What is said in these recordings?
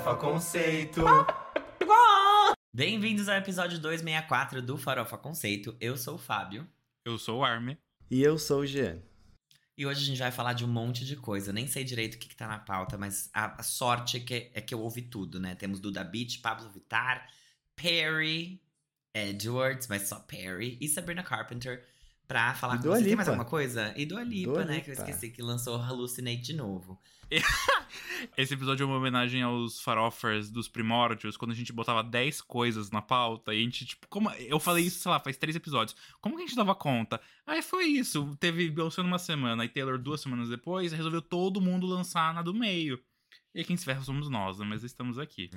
Farofa Conceito. Bem-vindos ao episódio 264 do Farofa Conceito. Eu sou o Fábio. Eu sou o Armin. E eu sou o Jean. E hoje a gente vai falar de um monte de coisa. Eu nem sei direito o que tá na pauta, mas a sorte é que eu ouvi tudo, né? Temos Duda Beat, Pablo Vittar, Perry, Edwards, mas só Perry, e Sabrina Carpenter pra falar com você. Tem mais alguma coisa? E Dua Lipa, né? Que eu esqueci, que lançou Hallucinate de novo. Esse episódio é uma homenagem aos farofers dos primórdios, quando a gente botava 10 coisas na pauta e a gente, tipo, como eu falei isso, sei lá, faz 3 episódios. Como que a gente dava conta? Aí foi isso, teve Beyoncé numa semana e Taylor 2 semanas depois, resolveu todo mundo lançar na do meio. E quem se ferra somos nós, né? Mas estamos aqui.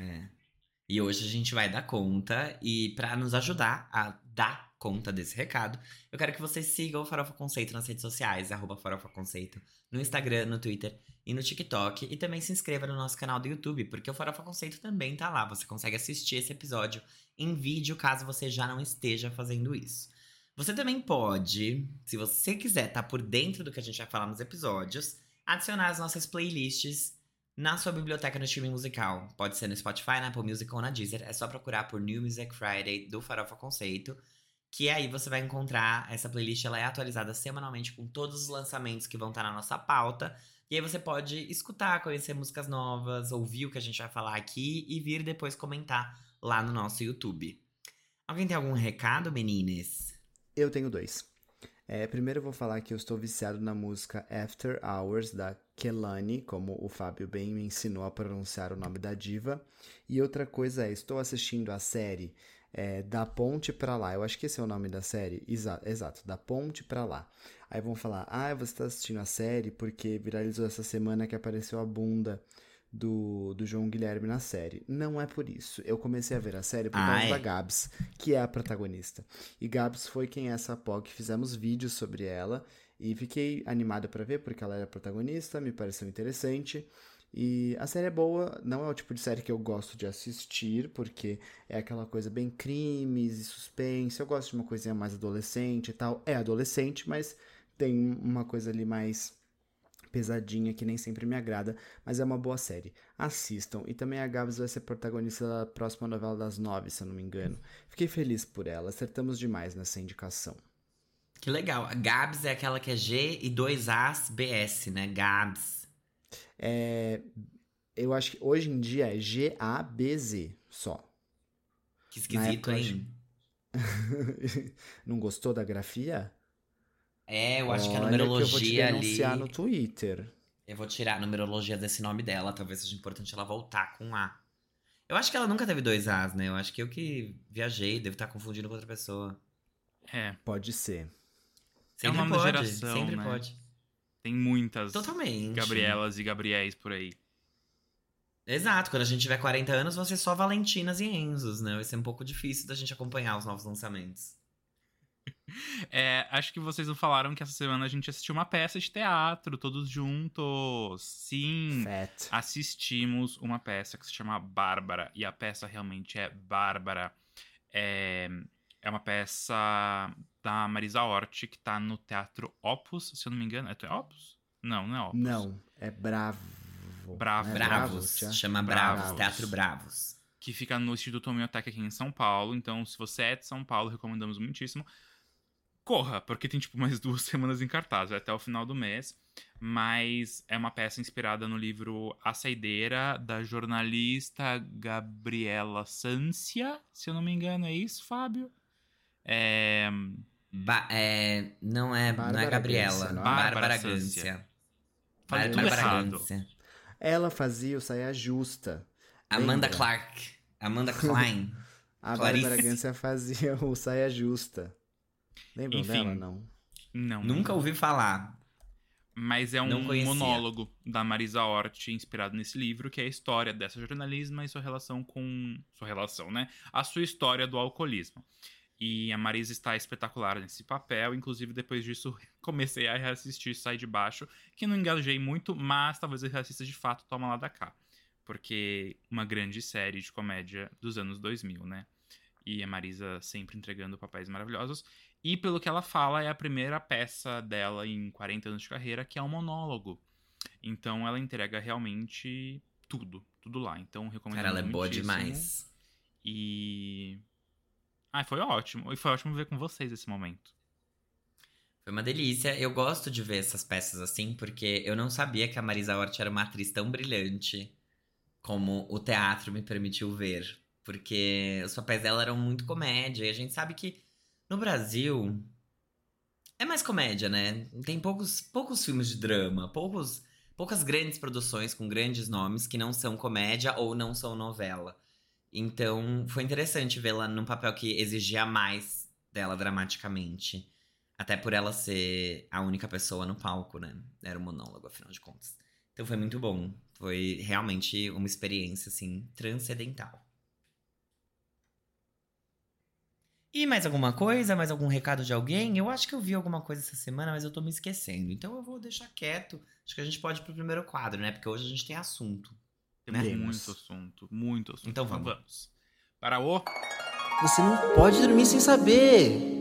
E hoje a gente vai dar conta, e pra nos ajudar a dar conta desse recado, eu quero que você siga o Farofa Conceito nas redes sociais, @Farofa Conceito, no Instagram, no Twitter e no TikTok, e também se inscreva no nosso canal do YouTube, porque o Farofa Conceito também tá lá, você consegue assistir esse episódio em vídeo, caso você já não esteja fazendo isso. Você também pode, se você quiser estar por dentro do que a gente vai falar nos episódios, adicionar as nossas playlists na sua biblioteca no streaming musical. Pode ser no Spotify, na Apple Music ou na Deezer. É só procurar por New Music Friday do Farofa Conceito, que aí você vai encontrar essa playlist. Ela é atualizada semanalmente com todos os lançamentos que vão estar na nossa pauta. E aí você pode escutar, conhecer músicas novas, ouvir o que a gente vai falar aqui e vir depois comentar lá no nosso YouTube. Alguém tem algum recado, meninas? Eu tenho 2. Primeiro eu vou falar que eu estou viciado na música After Hours, da Kehlani, como o Fábio bem me ensinou a pronunciar o nome da diva. E outra coisa estou assistindo a série Da Ponte Pra Lá. Eu acho que esse é o nome da série. Exato, Da Ponte Pra Lá. Aí vão falar, você está assistindo a série porque viralizou essa semana que apareceu a bunda do João Guilherme na série. Não é por isso. Eu comecei a ver a série por causa da Gabs, que é a protagonista. E Gabs foi quem é essa POC, fizemos vídeos sobre ela e fiquei animada pra ver porque ela era a protagonista, me pareceu interessante. E a série é boa, não é o tipo de série que eu gosto de assistir, porque é aquela coisa bem crimes e suspense. Eu gosto de uma coisinha mais adolescente e tal. É adolescente, mas tem uma coisa ali mais pesadinha que nem sempre me agrada, mas é uma boa série. Assistam. E também a Gabs vai ser protagonista da próxima novela das 9, se eu não me engano. Fiquei feliz por ela, acertamos demais nessa indicação. Que legal. A Gabs é aquela que é G e 2 As BS, né? Gabs. Eu acho que hoje em dia é G-A-B-Z só. Que esquisito, hein? Não gostou da grafia? Eu acho que a numerologia eu vou te denunciar ali... no Twitter. Eu vou tirar a numerologia desse nome dela, talvez seja importante ela voltar com A. Eu acho que ela nunca teve 2 As, né? Eu acho que eu que viajei, devo estar confundindo com outra pessoa. Pode ser. Sempre o nome pode, da geração, sempre né? pode. Tem muitas Totalmente. Gabrielas e Gabriéis por aí. Exato, quando a gente tiver 40 anos, vão ser só Valentinas e Enzos, né? Vai ser um pouco difícil da gente acompanhar os novos lançamentos. Acho que vocês não falaram que essa semana a gente assistiu uma peça de teatro, todos juntos. Sim, assistimos uma peça que se chama Bárbara. E a peça realmente é Bárbara. É uma peça da Marisa Hort, que tá no Teatro Opus, se eu não me engano. É Opus? Não é Opus. Não, é Bravo. Bravos, chama Bravos, Teatro Bravos. Que fica no Instituto Homeoteca aqui em São Paulo. Então, se você é de São Paulo, recomendamos muitíssimo. Corra, porque tem tipo mais 2 semanas em cartaz, vai até o final do mês. Mas é uma peça inspirada no livro A Saideira, da jornalista Gabriela Sância, se eu não me engano, é isso, Fábio? Não é Gabriela, Gância, não? Bárbara Gância. Falei tudo errado. Gância. Ela fazia o Saia Justa. Amanda Lembra? Clark. Amanda Klein. A Clarice. Bárbara Gância fazia o Saia Justa. Lembram Enfim, dela, não? Não. Nunca ouvi falar. Mas é Não um conhecia. monólogo da Marisa Hort inspirado nesse livro, que é a história dessa jornalista e sua relação com... Sua relação, né? A sua história do alcoolismo. E a Marisa está espetacular nesse papel. Inclusive, depois disso, comecei a reassistir Sai de Baixo, que não engajei muito, mas talvez eu reassista de fato Toma Lá da Cá. Porque uma grande série de comédia dos anos 2000, né? E a Marisa sempre entregando papéis maravilhosos. E pelo que ela fala, é a primeira peça dela em 40 anos de carreira que é um monólogo. Então ela entrega realmente tudo. Tudo lá. Então, recomendo Cara, ela é boa muitíssimo. demais. E... Ai, foi ótimo. E foi ótimo ver com vocês esse momento. Foi uma delícia. Eu gosto de ver essas peças assim, porque eu não sabia que a Marisa Hort era uma atriz tão brilhante como o teatro me permitiu ver. Porque os papéis dela eram muito comédia. E a gente sabe que no Brasil é mais comédia, né? Tem poucos filmes de drama, poucas grandes produções com grandes nomes que não são comédia ou não são novela. Então, foi interessante vê-la num papel que exigia mais dela dramaticamente. Até por ela ser a única pessoa no palco, né? Era um monólogo, afinal de contas. Então foi muito bom. Foi realmente uma experiência, assim, transcendental. E mais alguma coisa? Mais algum recado de alguém? Eu acho que eu vi alguma coisa essa semana, mas eu tô me esquecendo. Então eu vou deixar quieto. Acho que a gente pode ir pro primeiro quadro, né? Porque hoje a gente tem assunto. Temos Né? muito assunto. Então vamos. Para o... Você não pode dormir sem saber.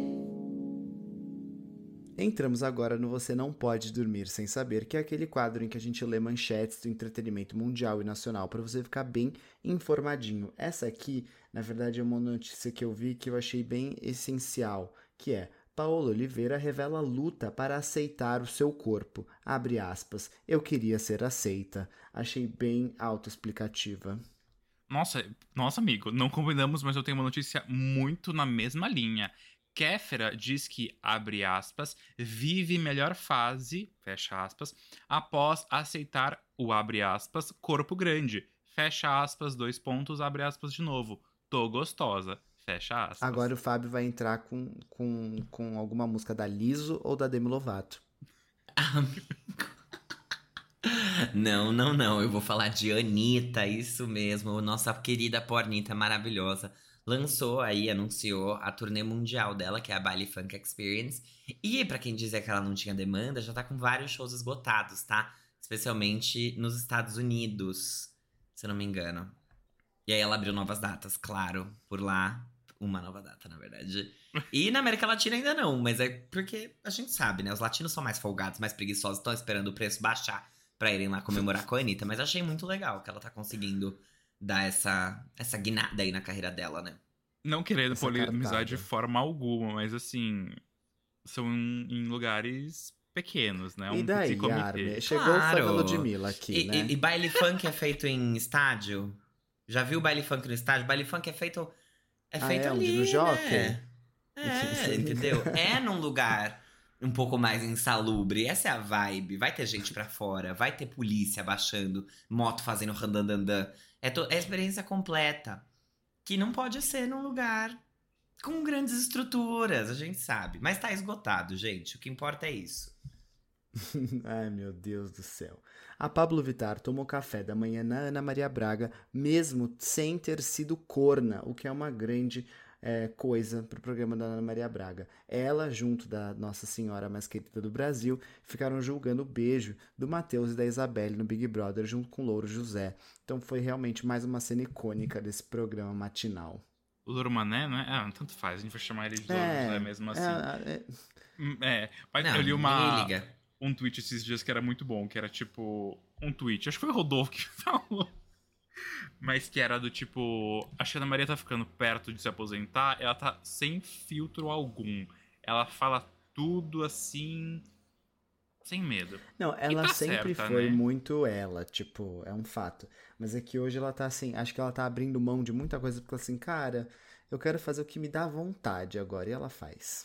Entramos agora no Você Não Pode Dormir Sem Saber, que é aquele quadro em que a gente lê manchetes do entretenimento mundial e nacional para você ficar bem informadinho. Essa aqui, na verdade, é uma notícia que eu vi que eu achei bem essencial, que é: Paola Oliveira revela luta para aceitar o seu corpo. Abre aspas, eu queria ser aceita. Achei bem autoexplicativa. Nossa, amigo, não combinamos, mas eu tenho uma notícia muito na mesma linha. Kéfera diz que, abre aspas, vive melhor fase, fecha aspas, após aceitar o, abre aspas, corpo grande, fecha aspas, 2 pontos, abre aspas de novo. Tô gostosa, fecha aspas. Agora o Fábio vai entrar com alguma música da Liso ou da Demi Lovato. Não. Eu vou falar de Anitta, isso mesmo. Nossa querida Pornita maravilhosa. Lançou aí, anunciou a turnê mundial dela, que é a Baile Funk Experience. E pra quem dizia que ela não tinha demanda, já tá com vários shows esgotados, tá? Especialmente nos Estados Unidos, se eu não me engano. E aí ela abriu novas datas, claro, por lá. Uma nova data, na verdade. E na América Latina ainda não, mas é porque a gente sabe, né? Os latinos são mais folgados, mais preguiçosos, estão esperando o preço baixar pra irem lá comemorar com a Anitta. Mas achei muito legal que ela tá conseguindo dar essa guinada aí na carreira dela, né? Não querendo Essa polemizar cartada. de forma alguma, mas assim, são em lugares pequenos, né? E daí, petit comité. Armin? Chegou Claro. o fã da Ludmilla aqui, né? E baile funk é feito em estádio? Já viu baile funk no estádio? Baile funk é feito onde? ali, No Jockey? né? Entendeu? É num lugar um pouco mais insalubre. Essa é a vibe. Vai ter gente pra fora, vai ter polícia baixando, moto fazendo randandandan. É a experiência completa. Que não pode ser num lugar com grandes estruturas, a gente sabe. Mas tá esgotado, gente. O que importa é isso. Ai, meu Deus do céu. A Pablo Vittar tomou café da manhã na Ana Maria Braga, mesmo sem ter sido corna, o que é uma grande coisa pro programa da Ana Maria Braga. Ela, junto da Nossa Senhora mais querida do Brasil, ficaram julgando o beijo do Matheus e da Isabelle no Big Brother, junto com o Louro José. Então foi realmente mais uma cena icônica desse programa matinal. O Louro Mané, né? Tanto faz, a gente vai chamar ele de Louro José mesmo assim. Mas Não, eu li ninguém liga. um tweet esses dias que era muito bom, que era tipo um tweet, acho que foi o Rodolfo que falou, mas que era do tipo, acho que a Ana Maria tá ficando perto de se aposentar, ela tá sem filtro algum, ela fala tudo assim, sem medo. Não, ela tá sempre certa, foi né? muito ela, tipo, é um fato. Mas é que hoje ela tá assim, acho que ela tá abrindo mão de muita coisa, porque assim, cara, eu quero fazer o que me dá vontade agora, e ela faz.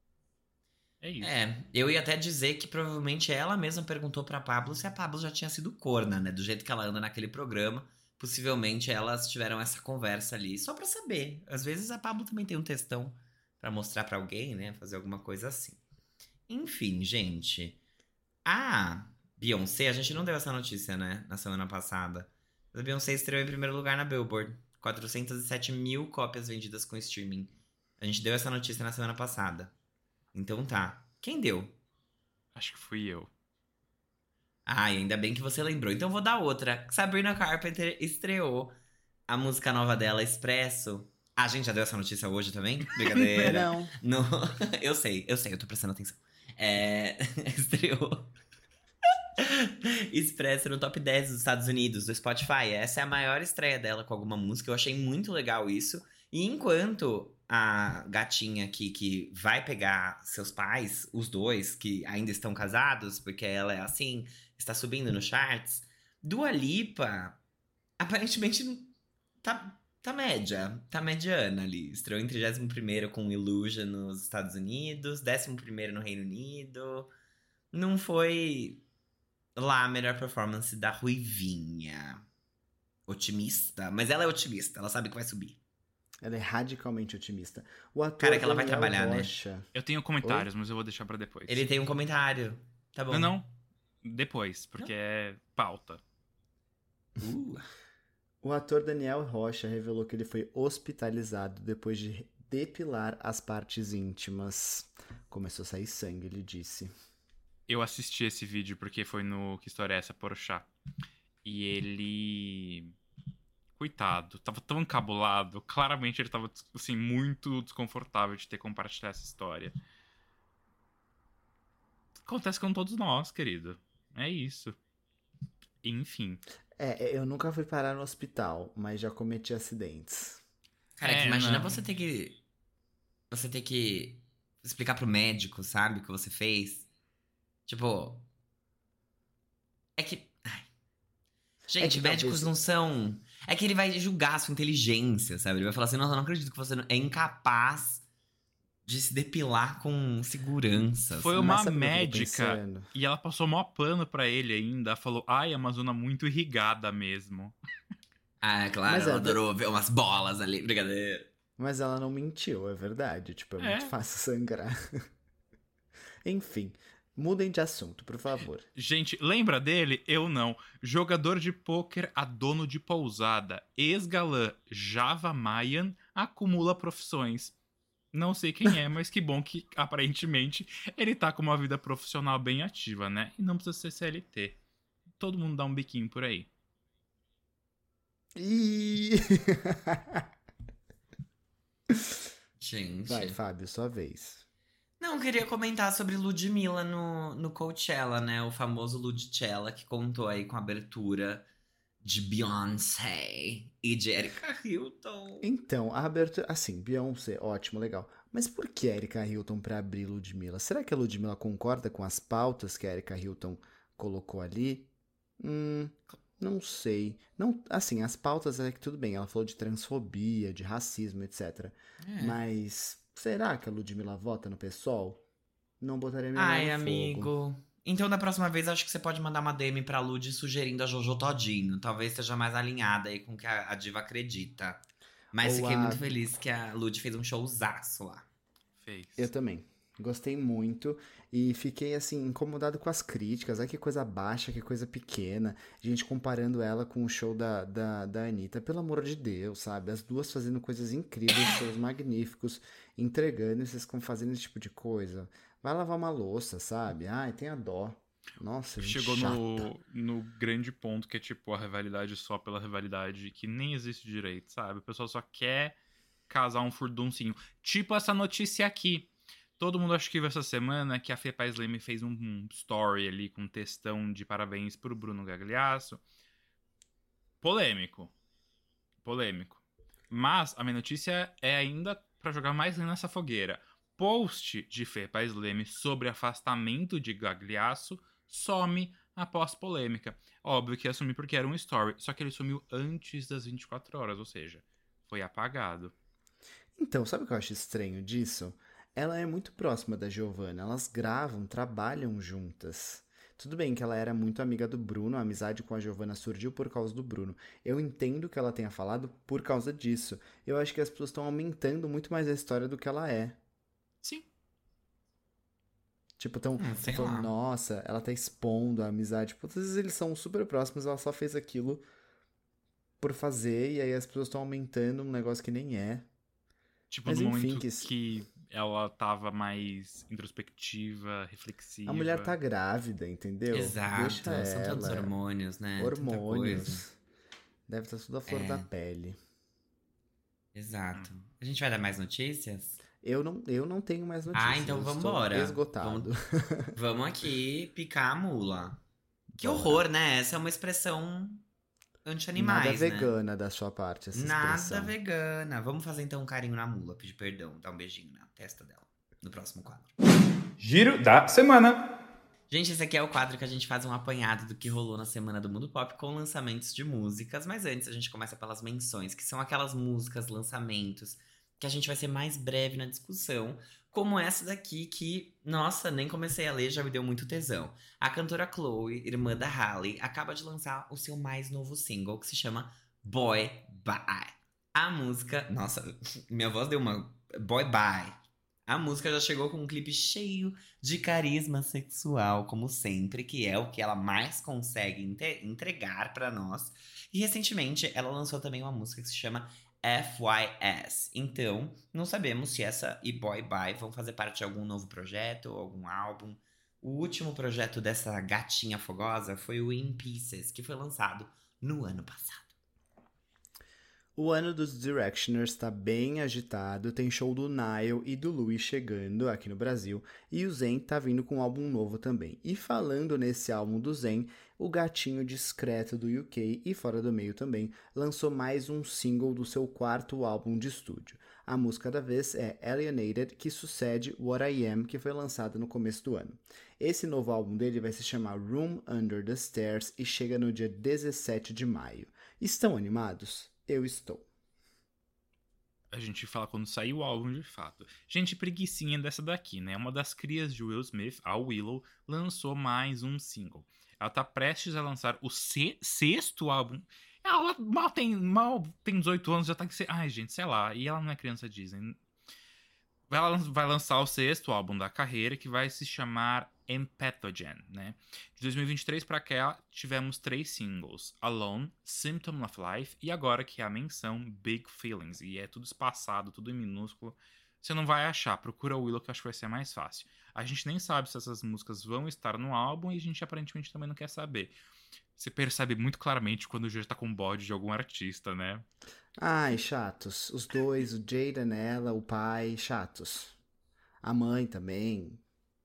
É isso. Eu ia até dizer que provavelmente ela mesma perguntou pra Pablo se a Pablo já tinha sido corna, né? Do jeito que ela anda naquele programa, possivelmente elas tiveram essa conversa ali, só pra saber. Às vezes a Pablo também tem um textão pra mostrar pra alguém, né? Fazer alguma coisa assim. Enfim, gente. A Beyoncé, a gente não deu essa notícia, né? Na semana passada. A Beyoncé estreou em primeiro lugar na Billboard. 407 mil cópias vendidas com streaming. A gente deu essa notícia na semana passada. Então tá. Quem deu? Acho que fui eu. Ai, ainda bem que você lembrou. Então eu vou dar outra. Sabrina Carpenter estreou a música nova dela, Expresso. Ah, a gente já deu essa notícia hoje também? Brincadeira. Não. No... eu sei, eu tô prestando atenção. Estreou. Expressa no top 10 dos Estados Unidos, do Spotify. Essa é a maior estreia dela com alguma música. Eu achei muito legal isso. E enquanto a gatinha aqui que vai pegar seus pais, os dois que ainda estão casados, porque ela é assim, está subindo no charts, Dua Lipa aparentemente tá média, tá mediana ali. Estreou em 31º com Illusion nos Estados Unidos, 11º no Reino Unido. Não foi lá a melhor performance da Ruivinha. Otimista, mas ela é otimista, ela sabe que vai subir. Ela é radicalmente otimista. O ator Cara, que ela vai Daniel trabalhar, né? Rocha, Eu tenho comentários, mas eu vou deixar pra depois. Ele tem um comentário. Tá bom. Não, depois, porque é pauta. O ator Daniel Rocha revelou que ele foi hospitalizado depois de depilar as partes íntimas. Começou a sair sangue, ele disse. Eu assisti esse vídeo porque foi no Que História é Essa, Porchat. E ele... Coitado, tava tão encabulado. Claramente ele tava, assim, muito desconfortável de ter compartilhado essa história. Acontece com todos nós, querido. É isso. Enfim. Eu nunca fui parar no hospital, mas já cometi acidentes. Cara, que imagina não. você ter que. Você ter que explicar pro médico, sabe, o que você fez. Tipo. É que. Ai. Gente, que médicos talvez- não são. É que ele vai julgar a sua inteligência, sabe? Ele vai falar assim: nossa, eu não acredito que você é incapaz de se depilar com segurança. Foi sabe? uma Mas sabe o que eu fico médica pensando? e ela passou mó pano pra ele ainda. Falou, ai, a Amazônia muito irrigada mesmo. Ah, é claro, Mas ela é, adorou ver umas bolas ali, brincadeira. Mas ela não mentiu, é verdade. Tipo, é muito fácil sangrar. Enfim, mudem de assunto, por favor. Gente, lembra dele? Eu não. Jogador de pôquer a dono de pousada. Ex-galã Java Mayan acumula profissões. Não sei quem é, mas que bom que, aparentemente, ele tá com uma vida profissional bem ativa, né? E não precisa ser CLT. Todo mundo dá um biquinho por aí. Ih! Gente. Vai, Fábio, sua vez. Não, eu queria comentar sobre Ludmilla no Coachella, né? O famoso Ludmilla, que contou aí com a abertura de Beyoncé e de Erika Hilton. Então, a abertura. Assim, Beyoncé, ótimo, legal. Mas por que a Erika Hilton pra abrir Ludmilla? Será que a Ludmilla concorda com as pautas que a Erika Hilton colocou ali? Não sei. Não, assim, as pautas é que tudo bem. Ela falou de transfobia, de racismo, etc. É. Mas será que a Ludmilla vota no PSOL? Não botaria minha mão Ai, no amigo. fogo. Então, da próxima vez, acho que você pode mandar uma DM pra Lud sugerindo a Jojo Todinho. Talvez seja mais alinhada aí com o que a diva acredita. Mas Ou fiquei a- muito feliz que a Lud fez um showzaço lá. Fez. Eu também. Gostei muito e fiquei assim incomodado com as críticas. Ai, que coisa baixa, que coisa pequena. Gente comparando ela com o show da Anitta. Pelo amor de Deus, sabe? As duas fazendo coisas incríveis, shows magníficos, entregando e vocês ficam fazendo esse tipo de coisa. Vai lavar uma louça, sabe? Ai, tenha dó. Nossa, gente Chegou chata. no grande ponto que é tipo a rivalidade só pela rivalidade, que nem existe direito, sabe? O pessoal só quer casar um furduncinho. Tipo essa notícia aqui. Todo mundo acho que viu essa semana que a Fê Paz Leme fez um story ali com um textão de parabéns pro Bruno Gagliasso. Polêmico. Mas a minha notícia é ainda pra jogar mais lenha nessa fogueira. Post de Fê Paz Leme sobre afastamento de Gagliasso some após polêmica. Óbvio que ia sumir porque era um story, só que ele sumiu antes das 24 horas, ou seja, foi apagado. Então, sabe o que eu acho estranho disso? Ela é muito próxima da Giovanna, elas gravam, trabalham juntas. Tudo bem que ela era muito amiga do Bruno, a amizade com a Giovanna surgiu por causa do Bruno. Eu entendo que ela tenha falado por causa disso. Eu acho que as pessoas estão aumentando muito mais a história do que ela é. Sim. Tipo, tão Sei falando, lá. nossa, ela tá expondo a amizade. Tipo, às vezes eles são super próximos, ela só fez aquilo por fazer, e aí as pessoas estão aumentando um negócio que nem é. Tipo, Mas no enfim, momento que- que ela tava mais introspectiva, reflexiva. A mulher tá grávida, entendeu? Exato. Deixa São tantos ela. hormônios, né? Tanta coisa. Hormônios. Deve estar tudo à flor É. da pele. Exato. A gente vai dar mais notícias? Eu não tenho mais notícias. Ah, então eu vambora. estou esgotado. Vamos aqui picar a mula. Que Bora. horror, né? Essa é uma expressão anti-animais, Nada né? vegana da sua parte, essa Nada expressão. vegana. Vamos fazer então um carinho na mula, pedir perdão, dar um beijinho na testa dela. No próximo quadro. Giro da semana. Gente, esse aqui é o quadro que a gente faz um apanhado do que rolou na semana do Mundo Pop com lançamentos de músicas. Mas antes, a gente começa pelas menções, que são aquelas músicas, lançamentos, que a gente vai ser mais breve na discussão. Como essa daqui, que, nossa, nem comecei a ler, já me deu muito tesão. A cantora Chloe, irmã da Hailey, acaba de lançar o seu mais novo single, que se chama Boy Bye. A música... Nossa, minha voz deu uma... Boy Bye. A música já chegou com um clipe cheio de carisma sexual, como sempre, que é o que ela mais consegue entregar pra nós. E recentemente ela lançou também uma música que se chama FYS. Então, não sabemos se essa e Boy Bye vão fazer parte de algum novo projeto ou algum álbum. O último projeto dessa gatinha fogosa foi o In Pieces, que foi lançado no ano passado. O ano dos Directioners tá bem agitado, tem show do Niall e do Louis chegando aqui no Brasil, e o Zayn tá vindo com um álbum novo também. E falando nesse álbum do Zayn, o gatinho discreto do UK e fora do meio também lançou mais um single do seu quarto álbum de estúdio. A música da vez é Alienated, que sucede What I Am, que foi lançado no começo do ano. Esse novo álbum dele vai se chamar Room Under the Stairs e chega no dia 17 de maio. Estão animados? Eu estou. A gente fala quando sair o álbum de fato. Gente, preguicinha dessa daqui, né? Uma das crias de Will Smith, a Willow, lançou mais um single. Ela tá prestes a lançar o sexto álbum. Ela mal tem 18 anos, já tá... Ai, gente, sei lá. E ela não é criança Disney. Ela vai lançar o sexto álbum da carreira, que vai se chamar Empathogen, né? De 2023 pra cá, tivemos 3 singles. Alone, Symptom of Life e agora que é a menção Big Feelings. E é tudo espaçado, tudo em minúsculo. Você não vai achar, procura o Willow que eu acho que vai ser mais fácil. A gente nem sabe se essas músicas vão estar no álbum e a gente aparentemente também não quer saber. Você percebe muito claramente quando o Jay tá com bode de algum artista, né? Ai, chatos. Os dois, o Jaden, ela, o pai, chatos. A mãe também.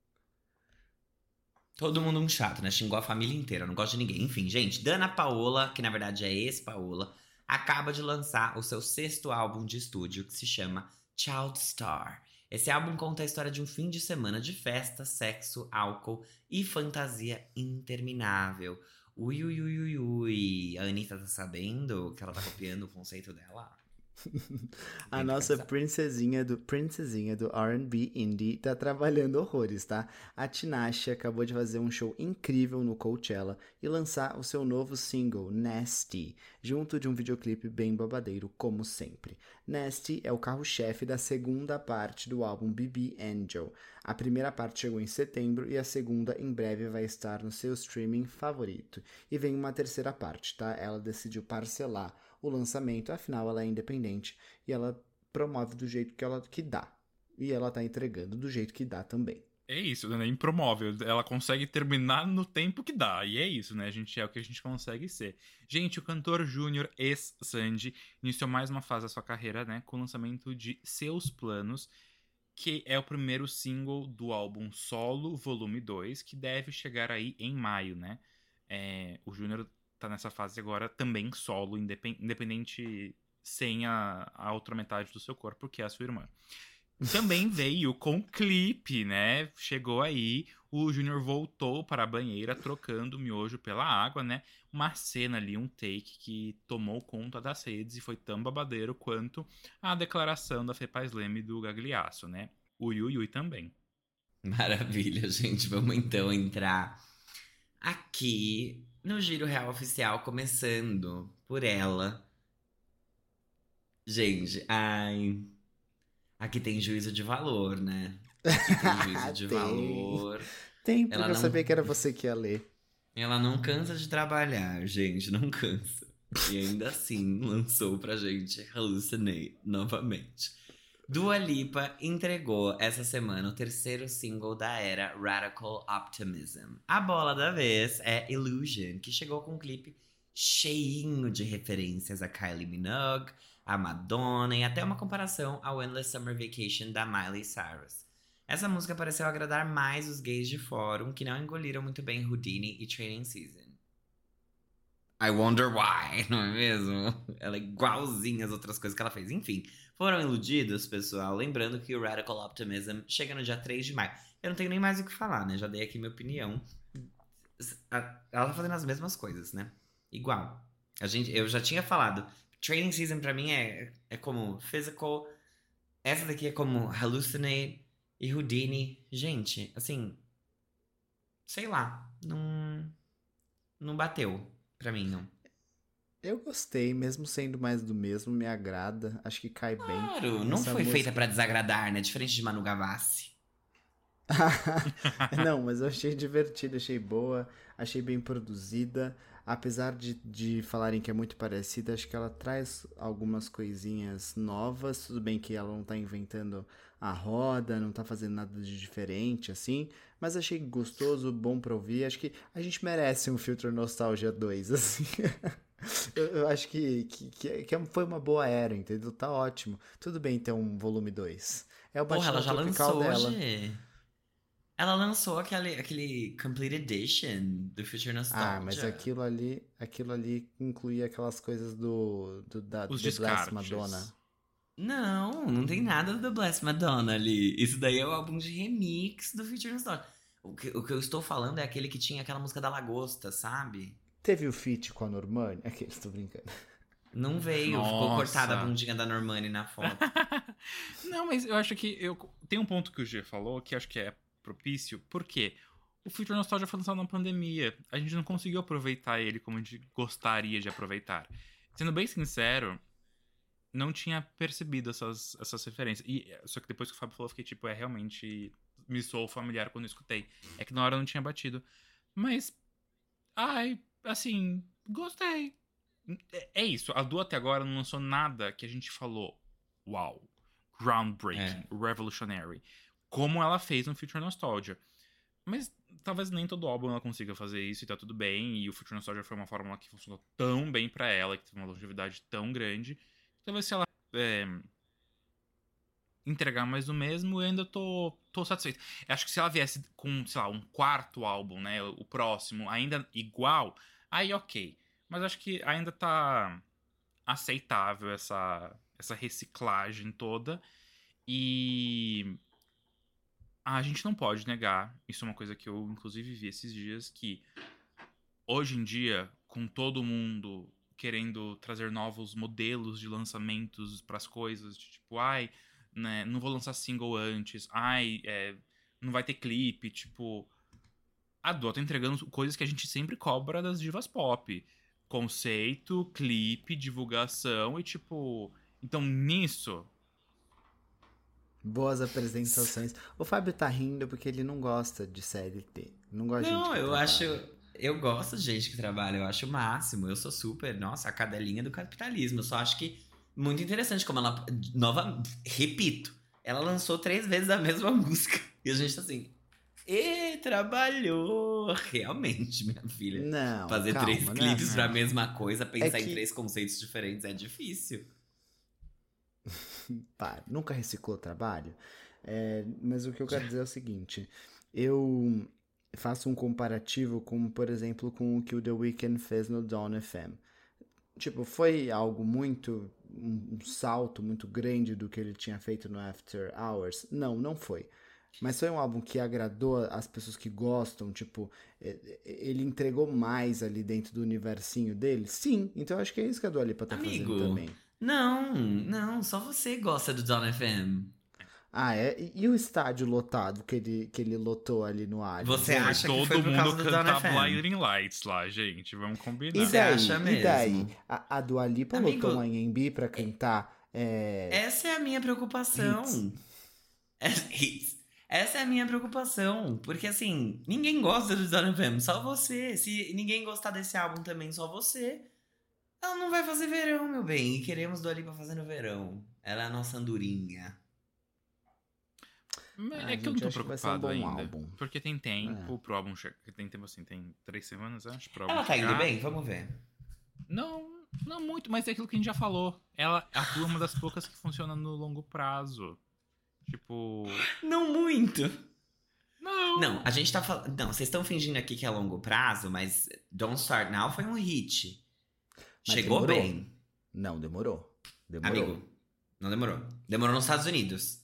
Todo mundo um chato, né? Xingou a família inteira, não gosta de ninguém. Enfim, gente, Dana Paola, que na verdade é ex-Paola, acaba de lançar o seu sexto álbum de estúdio, que se chama Child Star. Esse álbum conta a história de um fim de semana de festa, sexo, álcool e fantasia interminável. Ui, ui, ui, ui, ui. A Anitta tá sabendo que ela tá copiando o conceito dela? A Tem que nossa pensar. princesinha do R&B indie tá trabalhando horrores, tá? A Tinashe acabou de fazer um show incrível no Coachella e lançar o seu novo single, Nasty, junto de um videoclipe bem babadeiro, como sempre. Nasty é o carro-chefe da segunda parte do álbum BB Angel. A primeira parte chegou em setembro e a segunda em breve vai estar no seu streaming favorito. E vem uma terceira parte, tá? Ela decidiu parcelar o lançamento, afinal ela é independente e ela promove do jeito que dá. E ela tá entregando do jeito que dá também. É isso, né? Impromóvel. Ela consegue terminar no tempo que dá. E é isso, né? É o que a gente consegue ser. Gente, o cantor júnior ex-Sandy iniciou mais uma fase da sua carreira, né? Com o lançamento de Seus Planos, que é o primeiro single do álbum Solo, volume 2, que deve chegar aí em maio, né? O Júnior tá nessa fase agora também solo, independente, sem a outra metade do seu corpo, que é a sua irmã. Também veio com clipe, né? Chegou aí, o Júnior voltou para a banheira trocando o miojo pela água, né? Uma cena ali, um take que tomou conta das redes e foi tão babadeiro quanto a declaração da Fê Paz Leme do Gagliasso, né? O Yui Yui também. Maravilha, gente. Vamos então entrar aqui no Giro Real Oficial, começando por ela. Gente, ai. Aqui tem juízo de valor, né? Aqui tem juízo de Tem. valor. Tem, porque Ela eu não, sabia que era você que ia ler. ela não cansa de trabalhar, gente, não cansa. E ainda assim lançou pra gente Hallucinate novamente. Dua Lipa entregou essa semana o terceiro single da era Radical Optimism. A bola da vez é Illusion, que chegou com um clipe cheinho de referências a Kylie Minogue, a Madonna e até uma comparação ao Endless Summer Vacation da Miley Cyrus. Essa música pareceu agradar mais os gays de fórum, que não engoliram muito bem Houdini e Training Season. I wonder why, não é mesmo? Ela é igualzinha às outras coisas que ela fez. Enfim, foram iludidos, pessoal. Lembrando que o Radical Optimism chega no dia 3 de maio. Eu não tenho nem mais o que falar, né? Já dei aqui minha opinião. Ela tá fazendo as mesmas coisas, né? Igual. Eu já tinha falado. Training Season pra mim é como Physical. Essa daqui é como Hallucinate e Houdini. Gente, assim... Sei lá. Não bateu pra mim, não. Eu gostei, mesmo sendo mais do mesmo, me agrada. Acho que cai bem. Claro, não Essa foi música- feita pra desagradar, né? Diferente de Manu Gavassi. Não, mas eu achei divertida, achei boa, achei bem produzida. Apesar de falarem que é muito parecida, acho que ela traz algumas coisinhas novas. Tudo bem que ela não tá inventando a roda, não tá fazendo nada de diferente, assim. Mas achei gostoso, bom pra ouvir. Acho que a gente merece um Filtro Nostalgia 2, assim. Eu acho que foi uma boa era, entendeu? Tá ótimo. Tudo bem ter um volume 2. É o Porra, ela batidão já tropical lançou, dela. Gê. Ela lançou aquele Complete Edition do Future Nostalgia. Ah, mas aquilo ali incluía aquelas coisas do Os The Blessed descartes. Madonna. Não tem nada do The Blessed Madonna ali. Isso daí é o álbum de remix do Future Nostalgia. O que eu estou falando é aquele que tinha aquela música da Lagosta, sabe? Teve o feat com a Normani? Aqueles, tô brincando. Não veio, ficou Nossa. cortada a bundinha da Normani na foto. Não, mas eu acho que tem um ponto que o G falou que acho que é propício. Por quê? O Future Nostalgia foi lançado na pandemia. A gente não conseguiu aproveitar ele como a gente gostaria de aproveitar. Sendo bem sincero, não tinha percebido essas referências. Só que depois que o Fábio falou, eu fiquei tipo, realmente me soou familiar quando eu escutei. É que na hora eu não tinha batido. Mas, assim, gostei. É isso. A Du até agora não lançou nada que a gente falou. Uau. Groundbreaking. Revolutionary. Como ela fez no Future Nostalgia. Mas talvez nem todo álbum ela consiga fazer isso e tá tudo bem. E o Future Nostalgia foi uma fórmula que funcionou tão bem pra ela, que teve uma longevidade tão grande. Talvez se ela entregar mais do mesmo, eu ainda tô satisfeito. Acho que se ela viesse com, sei lá, um quarto álbum, né? O próximo, ainda igual, aí ok. Mas acho que ainda tá aceitável essa reciclagem toda. E a gente não pode negar, isso é uma coisa que eu inclusive vi esses dias, que hoje em dia, com todo mundo querendo trazer novos modelos de lançamentos para as coisas, de tipo, né, não vou lançar single antes, não vai ter clipe, tipo, a Dua tá entregando coisas que a gente sempre cobra das divas pop. Conceito, clipe, divulgação e tipo, então nisso... Boas apresentações. O Fábio tá rindo porque ele não gosta de CLT. Não gosta de gente Não, que eu trabalha. acho. Eu gosto de gente que trabalha, eu acho o máximo. Eu sou super, nossa, a cadelinha do capitalismo. Eu só acho que muito interessante como ela. Repito, ela lançou 3 vezes a mesma música. E a gente tá assim. Trabalhou! Realmente, minha filha. Não, Fazer calma, 3 não é clipes assim. pra mesma coisa, pensar em que- 3 conceitos diferentes é difícil. Pá, nunca reciclou trabalho? Mas o que eu quero dizer é o seguinte. Eu faço um comparativo com, por exemplo, com o que o The Weeknd fez no Dawn FM. Tipo, foi algo muito... Um salto muito grande do que ele tinha feito no After Hours? Não foi. Mas foi um álbum que agradou as pessoas que gostam, tipo, ele entregou mais ali dentro do universinho dele? Sim, então eu acho que é isso que a Dua Lipa tá Amigo, fazendo também. não, só você gosta do Dawn FM. Ah, é? E o estádio lotado que ele lotou ali no Allianz? Você Foi acha que todo foi por mundo causa do Dawn cantar FM? Blinding Lights lá, gente. Vamos combinar. E Você daí? acha E daí? mesmo? A Dua Lipa Amigo, lotou um Anhembi pra cantar... essa é a minha preocupação. Hits. Essa é a minha preocupação. Porque assim, ninguém gosta do Dawn FM, só você. Se ninguém gostar desse álbum também, só você. Ela não vai fazer verão, meu bem. E queremos Dua Lipa fazendo verão. Ela é a nossa andorinha. Mas Ah, é que eu não gente, tô acho que vai ser um preocupado bom ainda. álbum. Porque tem tempo pro álbum chegar. Tem tempo assim, tem 3 semanas, acho, pro álbum Ela tá indo chegar. bem? Vamos ver. Não muito, mas é aquilo que a gente já falou. A Dua é uma das poucas que funciona no longo prazo. Tipo... Não muito. Não. Não, a gente tá falando. Não, vocês estão fingindo aqui que é longo prazo, mas Don't Start Now foi um hit. Mas Chegou demorou. bem. Não, demorou. Demorou. Amigo, não demorou. Demorou nos Estados Unidos.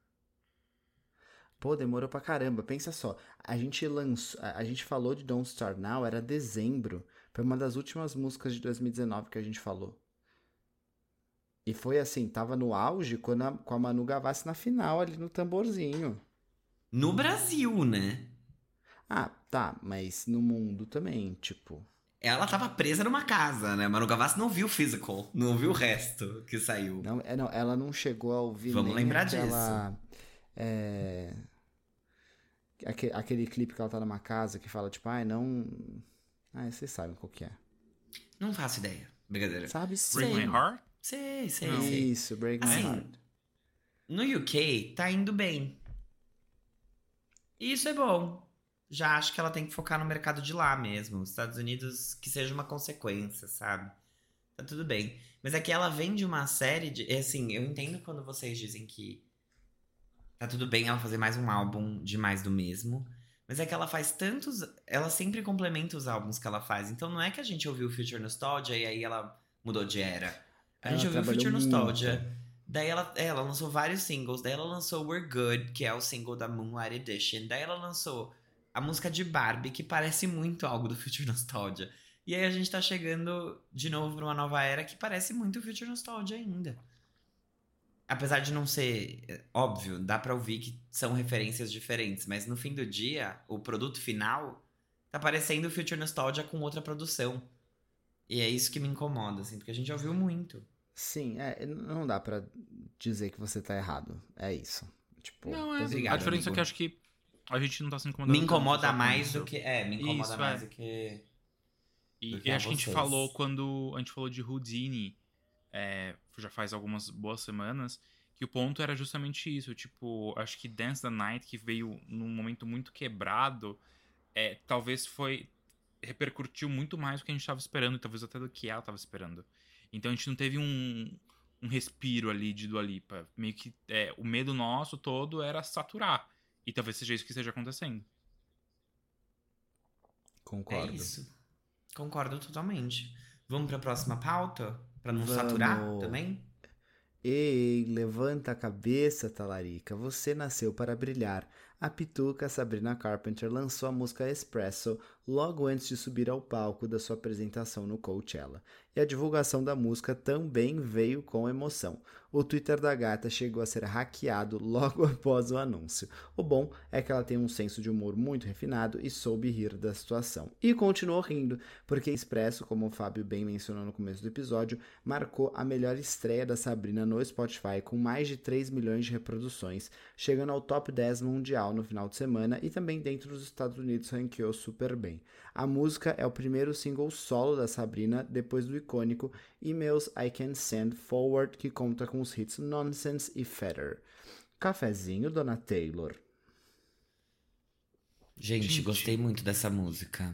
Pô, demorou pra caramba. Pensa só, a gente falou de Don't Start Now, era dezembro. Foi uma das últimas músicas de 2019 que a gente falou. E foi assim, tava no auge com a Manu Gavassi na final ali no tamborzinho. No Brasil, né? Ah, tá, mas no mundo também, tipo. Ela tava presa numa casa, né? Manu Gavassi não viu Physical. Não viu o resto que saiu. Não, ela não chegou a ouvir Vamos nem lembrar aquela. É, aquele clipe que ela tá numa casa que fala, tipo, ai, não. Ah, vocês sabem qual que é. Não faço ideia. Brincadeira. Sabe sim. Break My Heart? Sei, sei, Não. sei. Isso, Break My Assim, Heart. No UK, tá indo bem. E isso é bom. Já acho que ela tem que focar no mercado de lá mesmo. Os Estados Unidos, que seja uma consequência, sabe? Tá tudo bem. Mas é que ela vem de uma série de... Assim, eu entendo quando vocês dizem que tá tudo bem ela fazer mais um álbum de mais do mesmo. Mas é que ela faz tantos... Ela sempre complementa os álbuns que ela faz. Então não é que a gente ouviu Future Nostalgia e aí ela mudou de era. A Ela gente ouviu trabalhou Future Nostalgia. muito. Daí ela lançou vários singles. Daí ela lançou We're Good, que é o single da Moonlight Edition. Daí ela lançou a música de Barbie, que parece muito algo do Future Nostalgia. E aí a gente tá chegando de novo pra uma nova era que parece muito Future Nostalgia ainda. Apesar de não ser óbvio, dá pra ouvir que são referências diferentes. Mas no fim do dia, o produto final tá parecendo Future Nostalgia com outra produção. E é isso que me incomoda, assim, porque a gente ouviu muito. Sim, não dá pra dizer que você tá errado. É isso. Tipo, Não, é. Obrigado, A diferença amigo. é que eu acho que a gente não tá se incomodando Me tanto incomoda só com mais isso. do que. Me incomoda Isso, mais é. do que. E, do que e a acho que a gente vocês. falou quando a gente falou de Houdini, já faz algumas boas semanas, que o ponto era justamente isso. Tipo, acho que Dance the Night, que veio num momento muito quebrado, talvez repercutiu muito mais do que a gente tava esperando, e talvez até do que ela tava esperando. Então a gente não teve um respiro ali de Dua Lipa. Meio que o medo nosso todo era saturar. E talvez seja isso que esteja acontecendo. É concordo. isso. Concordo totalmente. Vamos pra próxima pauta? Pra não Vamos. saturar também? Ei, levanta a cabeça, Talarica. Você nasceu para brilhar. A pituca Sabrina Carpenter lançou a música Espresso logo antes de subir ao palco da sua apresentação no Coachella. E a divulgação da música também veio com emoção. O Twitter da gata chegou a ser hackeado logo após o anúncio. O bom é que ela tem um senso de humor muito refinado e soube rir da situação. E continuou rindo, porque Expresso, como o Fábio bem mencionou no começo do episódio, marcou a melhor estreia da Sabrina no Spotify, com mais de 3 milhões de reproduções, chegando ao top 10 mundial no final de semana e também dentro dos Estados Unidos ranqueou super bem. A música é o primeiro single solo da Sabrina, depois do icônico Emails I Can Send Forward, que conta com os hits Nonsense e Feather. Cafezinho, Dona Taylor. Gente, gostei muito dessa música.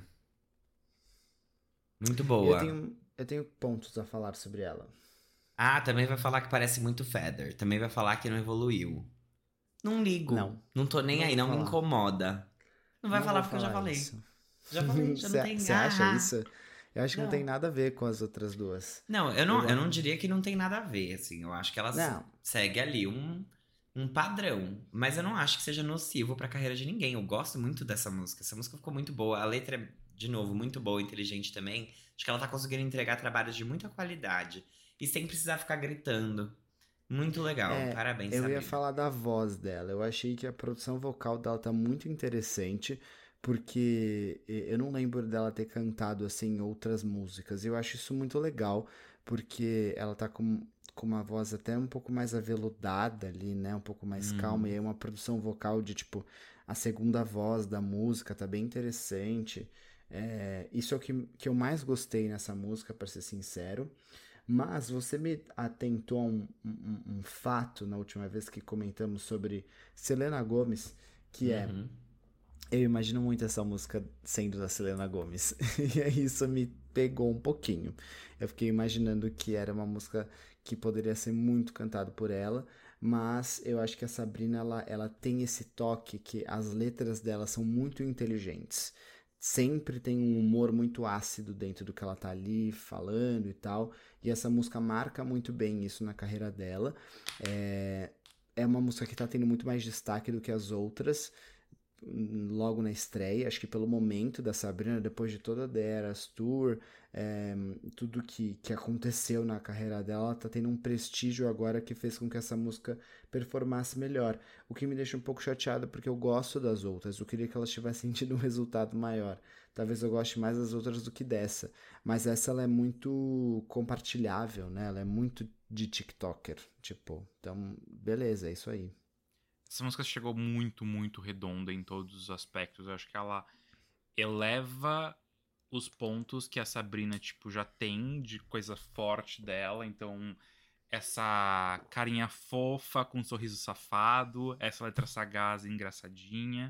Muito Eu boa. tenho pontos a falar sobre ela. Ah, também vai falar que parece muito Feather. Também vai falar que não evoluiu. Não ligo. Não tô nem Não aí, vou não me falar. incomoda. Não vai Não falar vou porque eu já falar falei. isso. Já falei, já não tem... Você acha Ah, isso? Eu acho que não Não. tem nada a ver com as outras duas. Não, eu não diria que não tem nada a ver, assim. Eu acho que ela Não. segue ali um padrão. Mas eu não acho que seja nocivo pra carreira de ninguém. Eu gosto muito dessa música. Essa música ficou muito boa. A letra é, de novo, muito boa, inteligente também. Acho que ela tá conseguindo entregar trabalhos de muita qualidade. E sem precisar ficar gritando. Muito legal. Parabéns, Eu Sabrina. ia falar da voz dela. Eu achei que a produção vocal dela tá muito interessante, porque eu não lembro dela ter cantado assim em outras músicas. Eu acho isso muito legal, porque ela tá com uma voz até um pouco mais aveludada ali, né? Um pouco mais calma. E aí uma produção vocal de, tipo, a segunda voz da música tá bem interessante. Isso é o que eu mais gostei nessa música, pra ser sincero. Mas você me atentou a um fato na última vez que comentamos sobre Selena Gomez, que Uhum. eu imagino muito essa música sendo da Selena Gomez. E aí isso me pegou um pouquinho. Eu fiquei imaginando que era uma música que poderia ser muito cantado por ela, mas eu acho que a Sabrina ela tem esse toque que as letras dela são muito inteligentes. sempre tem um humor muito ácido dentro do que ela tá ali falando e tal. E essa música marca muito bem isso na carreira dela. É uma música que tá tendo muito mais destaque do que as outras, logo na estreia. Acho que pelo momento da Sabrina, depois de toda a The Eras Tour, tudo que aconteceu na carreira dela, ela tá tendo um prestígio agora que fez com que essa música performasse melhor. O que me deixa um pouco chateado, porque eu gosto das outras. Eu queria que elas tivessem tido um resultado maior. Talvez eu goste mais das outras do que dessa. Mas essa, ela é muito compartilhável, né? Ela é muito de TikToker, tipo. Então, beleza, é isso aí. Essa música chegou muito, muito redonda em todos os aspectos. Eu acho que ela eleva os pontos que a Sabrina, tipo, já tem de coisa forte dela. Então, essa carinha fofa com um sorriso safado, essa letra sagaz e engraçadinha.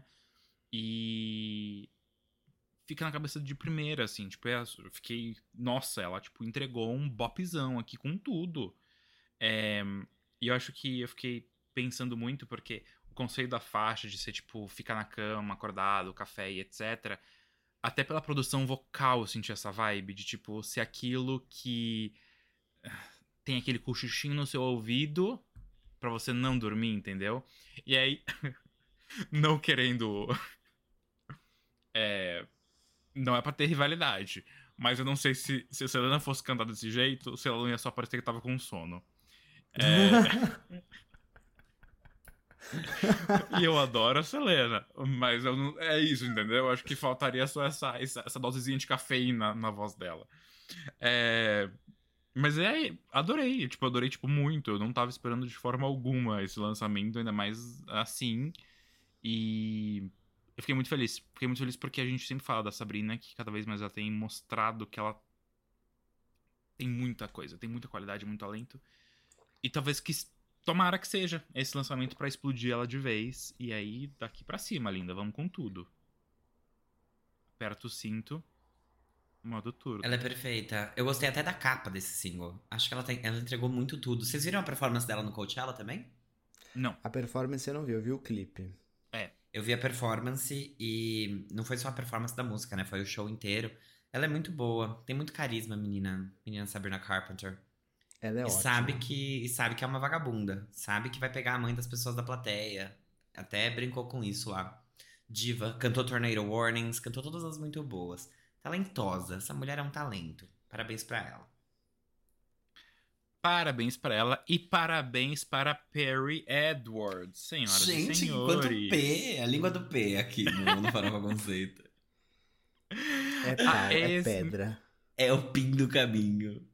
E fica na cabeça de primeira, assim. Tipo, eu fiquei... Nossa, ela, tipo, entregou um bopzão aqui com tudo. E eu acho que eu fiquei pensando muito, porque o conceito da faixa de ser, tipo, ficar na cama, acordado, café e etc. Até pela produção vocal eu senti essa vibe de, tipo, ser aquilo que tem aquele cochichinho no seu ouvido pra você não dormir, entendeu? E aí, não querendo... Não é pra ter rivalidade, mas eu não sei se a Selena fosse cantar desse jeito, se ela não ia só parecer que tava com sono. E eu adoro a Selena, mas eu não... é isso, entendeu? Eu acho que faltaria só essa dosezinha de cafeína na voz dela. Mas adorei, tipo, muito. Eu não tava esperando de forma alguma esse lançamento, ainda mais assim. E eu fiquei muito feliz. Fiquei muito feliz porque a gente sempre fala da Sabrina, que cada vez mais ela tem mostrado que ela tem muita coisa, tem muita qualidade, muito talento. E talvez tomara que seja esse lançamento pra explodir ela de vez. E aí, daqui pra cima, linda, vamos com tudo. Aperta o cinto. Modo turbo. Ela é perfeita. Eu gostei até da capa desse single. Acho que ela entregou muito tudo. Vocês viram a performance dela no Coachella também? Não. A performance eu não vi, eu vi o clipe. Eu vi a performance e não foi só a performance da música, né? Foi o show inteiro. Ela é muito boa. Tem muito carisma, menina Sabrina Carpenter. Ela é ótima. Sabe que é uma vagabunda. Sabe que vai pegar a mãe das pessoas da plateia. Até brincou com isso lá. Diva, cantou Tornado Warnings, cantou todas as muito boas. Talentosa. Essa mulher é um talento. Parabéns pra ela. Parabéns pra ela e parabéns para Perry Edwards, senhoras e senhores. Enquanto P, a língua do P aqui no Farofa Conceito. É pedra. É o pin do caminho.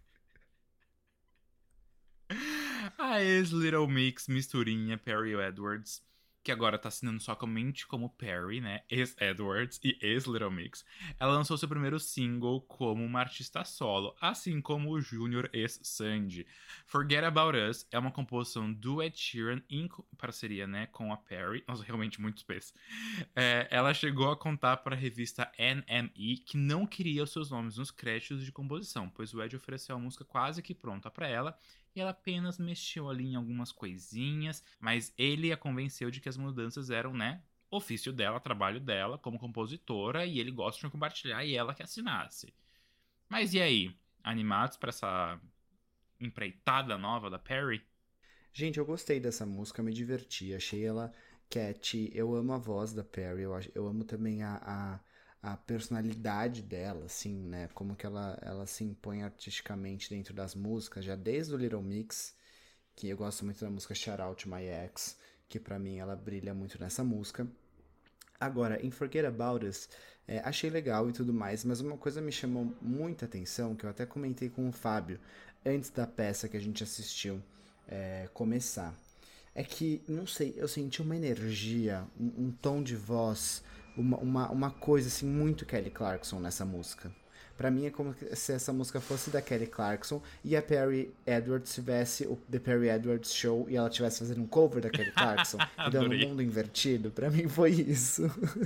A ex-Little Mix misturinha Perry Edwards, que agora tá assinando somente como Perry, né? Ex-Edwards e ex-Little Mix. Ela lançou seu primeiro single como uma artista solo, assim como o Junior ex-Sandy. Forget About Us é uma composição do Ed Sheeran em parceria, né, com a Perry. Nossa, realmente muito space. Ela chegou a contar para a revista NME que não queria os seus nomes nos créditos de composição, pois o Ed ofereceu a música quase que pronta para ela, e ela apenas mexeu ali em algumas coisinhas, mas ele a convenceu de que as mudanças eram, né, ofício dela, trabalho dela como compositora, e ele gosta de compartilhar e ela que assinasse. Mas e aí? Animados para essa empreitada nova da Perry? Gente, eu gostei dessa música, me diverti, achei ela catchy, eu amo a voz da Perry, eu amo também a personalidade dela, assim, né? Como que ela se impõe artisticamente dentro das músicas, já desde o Little Mix, que eu gosto muito da música Shout Out to My Ex, que pra mim ela brilha muito nessa música. Agora, em Forget About Us, achei legal e tudo mais, mas uma coisa me chamou muita atenção, que eu até comentei com o Fábio, antes da peça que a gente assistiu começar. É que, não sei, eu senti uma energia, um tom de voz, uma coisa assim muito Kelly Clarkson nessa música. Pra mim é como se essa música fosse da Kelly Clarkson e a Perry Edwards tivesse o The Perry Edwards Show e ela estivesse fazendo um cover da Kelly Clarkson e dando um mundo invertido. Pra mim foi isso.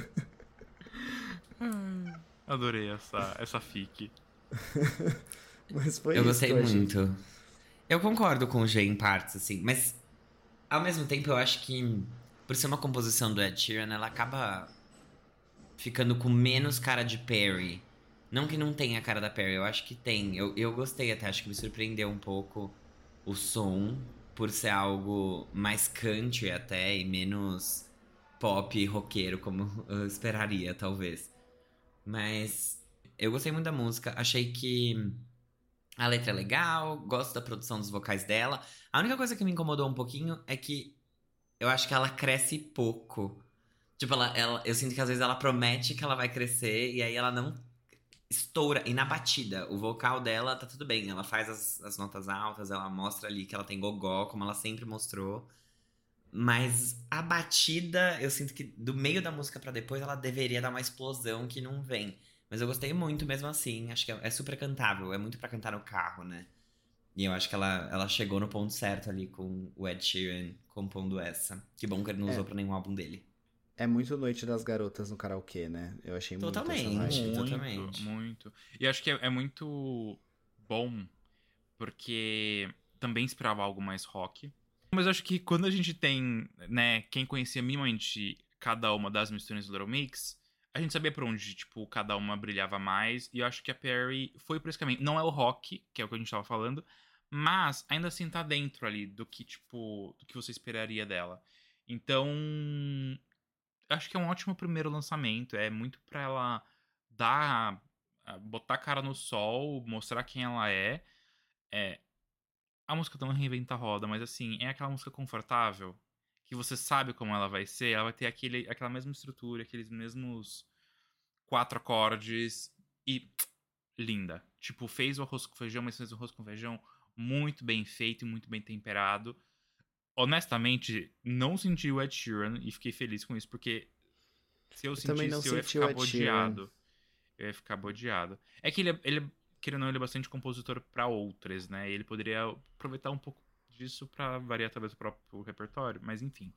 Adorei essa fic. Mas foi Eu isso. gostei muito. Eu concordo com o G em partes, assim, mas ao mesmo tempo eu acho que, por ser uma composição do Ed Sheeran, ela acaba ficando com menos cara de Perry. Não que não tenha a cara da Perry, eu acho que tem. Eu gostei até, acho que me surpreendeu um pouco o som, por ser algo mais country até e menos pop e roqueiro, como eu esperaria, talvez. Mas eu gostei muito da música, achei que a letra é legal, gosto da produção dos vocais dela. A única coisa que me incomodou um pouquinho é que eu acho que ela cresce pouco. Tipo, eu sinto que às vezes ela promete que ela vai crescer e aí ela não estoura. E na batida, o vocal dela tá tudo bem. Ela faz as notas altas, ela mostra ali que ela tem gogó, como ela sempre mostrou. Mas a batida, eu sinto que do meio da música pra depois ela deveria dar uma explosão que não vem. Mas eu gostei muito mesmo assim. Acho que é super cantável. É muito pra cantar no carro, né? E eu acho que ela chegou no ponto certo ali com o Ed Sheeran compondo essa. Que bom que ele não usou pra nenhum álbum dele. É muito Noite das Garotas no karaokê, né? Eu achei muito essa Totalmente. vibe. Muito, Totalmente. muito. E acho que é muito bom, porque também esperava algo mais rock. Mas eu acho que quando a gente tem, né, quem conhecia minimamente cada uma das misturas do Little Mix, a gente sabia por onde, tipo, cada uma brilhava mais. E eu acho que a Perry foi por esse caminho. Não é o rock, que é o que a gente tava falando, mas ainda assim tá dentro ali do que, tipo, do que você esperaria dela. Então, acho que é um ótimo primeiro lançamento. É muito pra ela dar, botar a cara no sol, mostrar quem ela é. É, a música não reinventa a roda, mas assim, é aquela música confortável que você sabe como ela vai ser. Ela vai ter aquela mesma estrutura, aqueles mesmos quatro acordes e linda. Tipo, fez o arroz com feijão, mas fez o arroz com feijão muito bem feito e muito bem temperado. Honestamente, não senti o Ed Sheeran e fiquei feliz com isso, porque se eu Eu também não sentisse, eu ia senti o ficar Ed Sheeran. bodeado. Eu ia ficar bodeado. É que querendo ou não, ele é bastante compositor pra outras, né? E ele poderia aproveitar um pouco disso pra variar talvez o próprio repertório, mas enfim.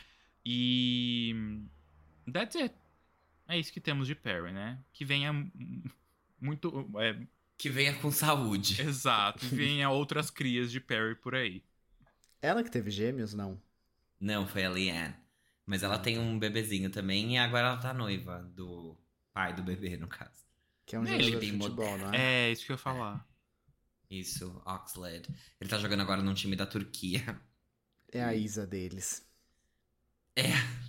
E that's it. É isso que temos de Perry, né? Que venha muito Que venha com saúde. exato, e venha outras crias de Perry por aí. Ela que teve gêmeos, não? Não, foi a Leanne. Mas ela Ah, tem tá. um bebezinho também e agora ela tá noiva do pai do bebê, no caso. Que é um Ele jogador de bem futebol, moderno. não é? É isso que eu ia falar. Isso, Oxlade. Ele tá jogando agora num time da Turquia. É a Isa deles. É.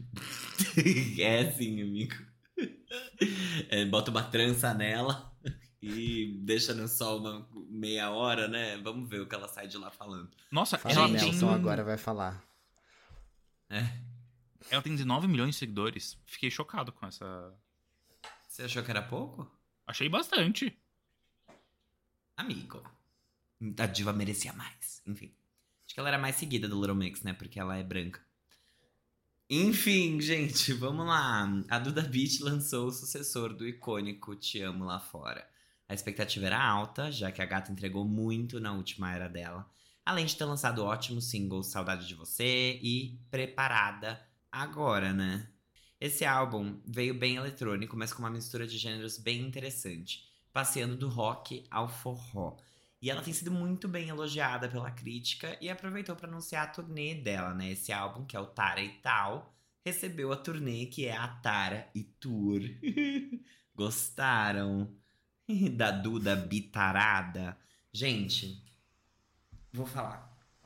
É sim, amigo. É, bota uma trança nela e deixa no sol uma meia hora, né? Vamos ver o que ela sai de lá falando. Nossa, Fala, ela Gente, Nelson tem, agora vai falar. É. ela tem 19 milhões de seguidores. Fiquei chocado com essa. Você achou que era pouco? Achei bastante. Amigo. A diva merecia mais. Enfim. Acho que ela era mais seguida do Little Mix, né? Porque ela é branca. Enfim, gente, vamos lá. A Duda Beat lançou o sucessor do icônico Te Amo Lá Fora. A expectativa era alta, já que a gata entregou muito na última era dela. Além de ter lançado ótimos singles Saudade de Você e Preparada agora, né? Esse álbum veio bem eletrônico, mas com uma mistura de gêneros bem interessante, passeando do rock ao forró. E ela tem sido muito bem elogiada pela crítica e aproveitou para anunciar a turnê dela, né? Esse álbum, que é o Tara e Tal, recebeu a turnê que é a Tara e Tour. Gostaram? Da Duda Bitarada? Gente, vou falar.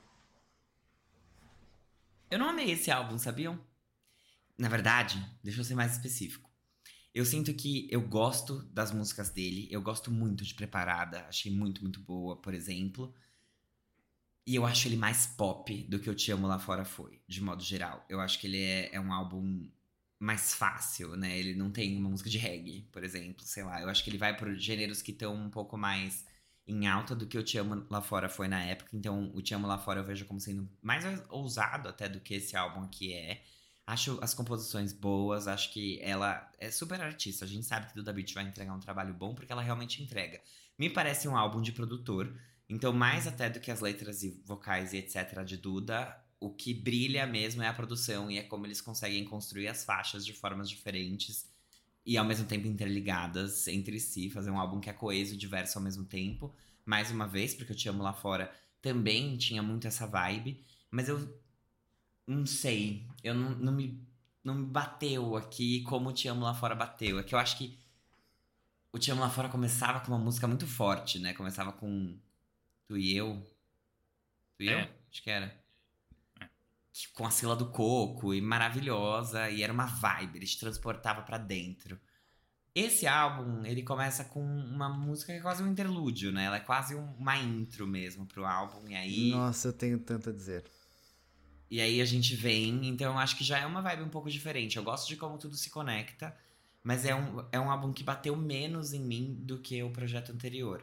Eu não amei esse álbum, sabiam? Na verdade, deixa eu ser mais específico. Eu sinto que eu gosto das músicas dele, eu gosto muito de Preparada, achei muito, muito boa, por exemplo. E eu acho ele mais pop do que o Te Amo Lá Fora foi, de modo geral. Eu acho que ele é um álbum mais fácil, né? Ele não tem uma música de reggae, por exemplo, sei lá. Eu acho que ele vai por gêneros que estão um pouco mais em alta do que o Te Amo Lá Fora foi na época. Então, o Te Amo Lá Fora eu vejo como sendo mais ousado até do que esse álbum aqui é. Acho as composições boas, acho que ela é super artista. A gente sabe que Duda Beat vai entregar um trabalho bom porque ela realmente entrega. Me parece um álbum de produtor, então mais até do que as letras e vocais e etc. de Duda, o que brilha mesmo é a produção e é como eles conseguem construir as faixas de formas diferentes e ao mesmo tempo interligadas entre si, fazer um álbum que é coeso e diverso ao mesmo tempo. Mais uma vez, porque eu Te Amo Lá Fora também tinha muito essa vibe, mas eu não sei, eu não me não me bateu aqui como o Te Amo Lá Fora bateu. É que eu acho que o Te Amo Lá Fora começava com uma música muito forte, né? Começava com Tu e Eu. Tu e Eu? É. Acho que era. Com a Sila do Coco e maravilhosa. E era uma vibe, ele te transportava pra dentro. Esse álbum, ele começa com uma música que é quase um interlúdio, né? Ela é quase uma intro mesmo pro álbum. Nossa, eu tenho tanto a dizer. E aí a gente vem, então eu acho que já é uma vibe um pouco diferente. Eu gosto de como tudo se conecta, mas é um álbum que bateu menos em mim do que o projeto anterior.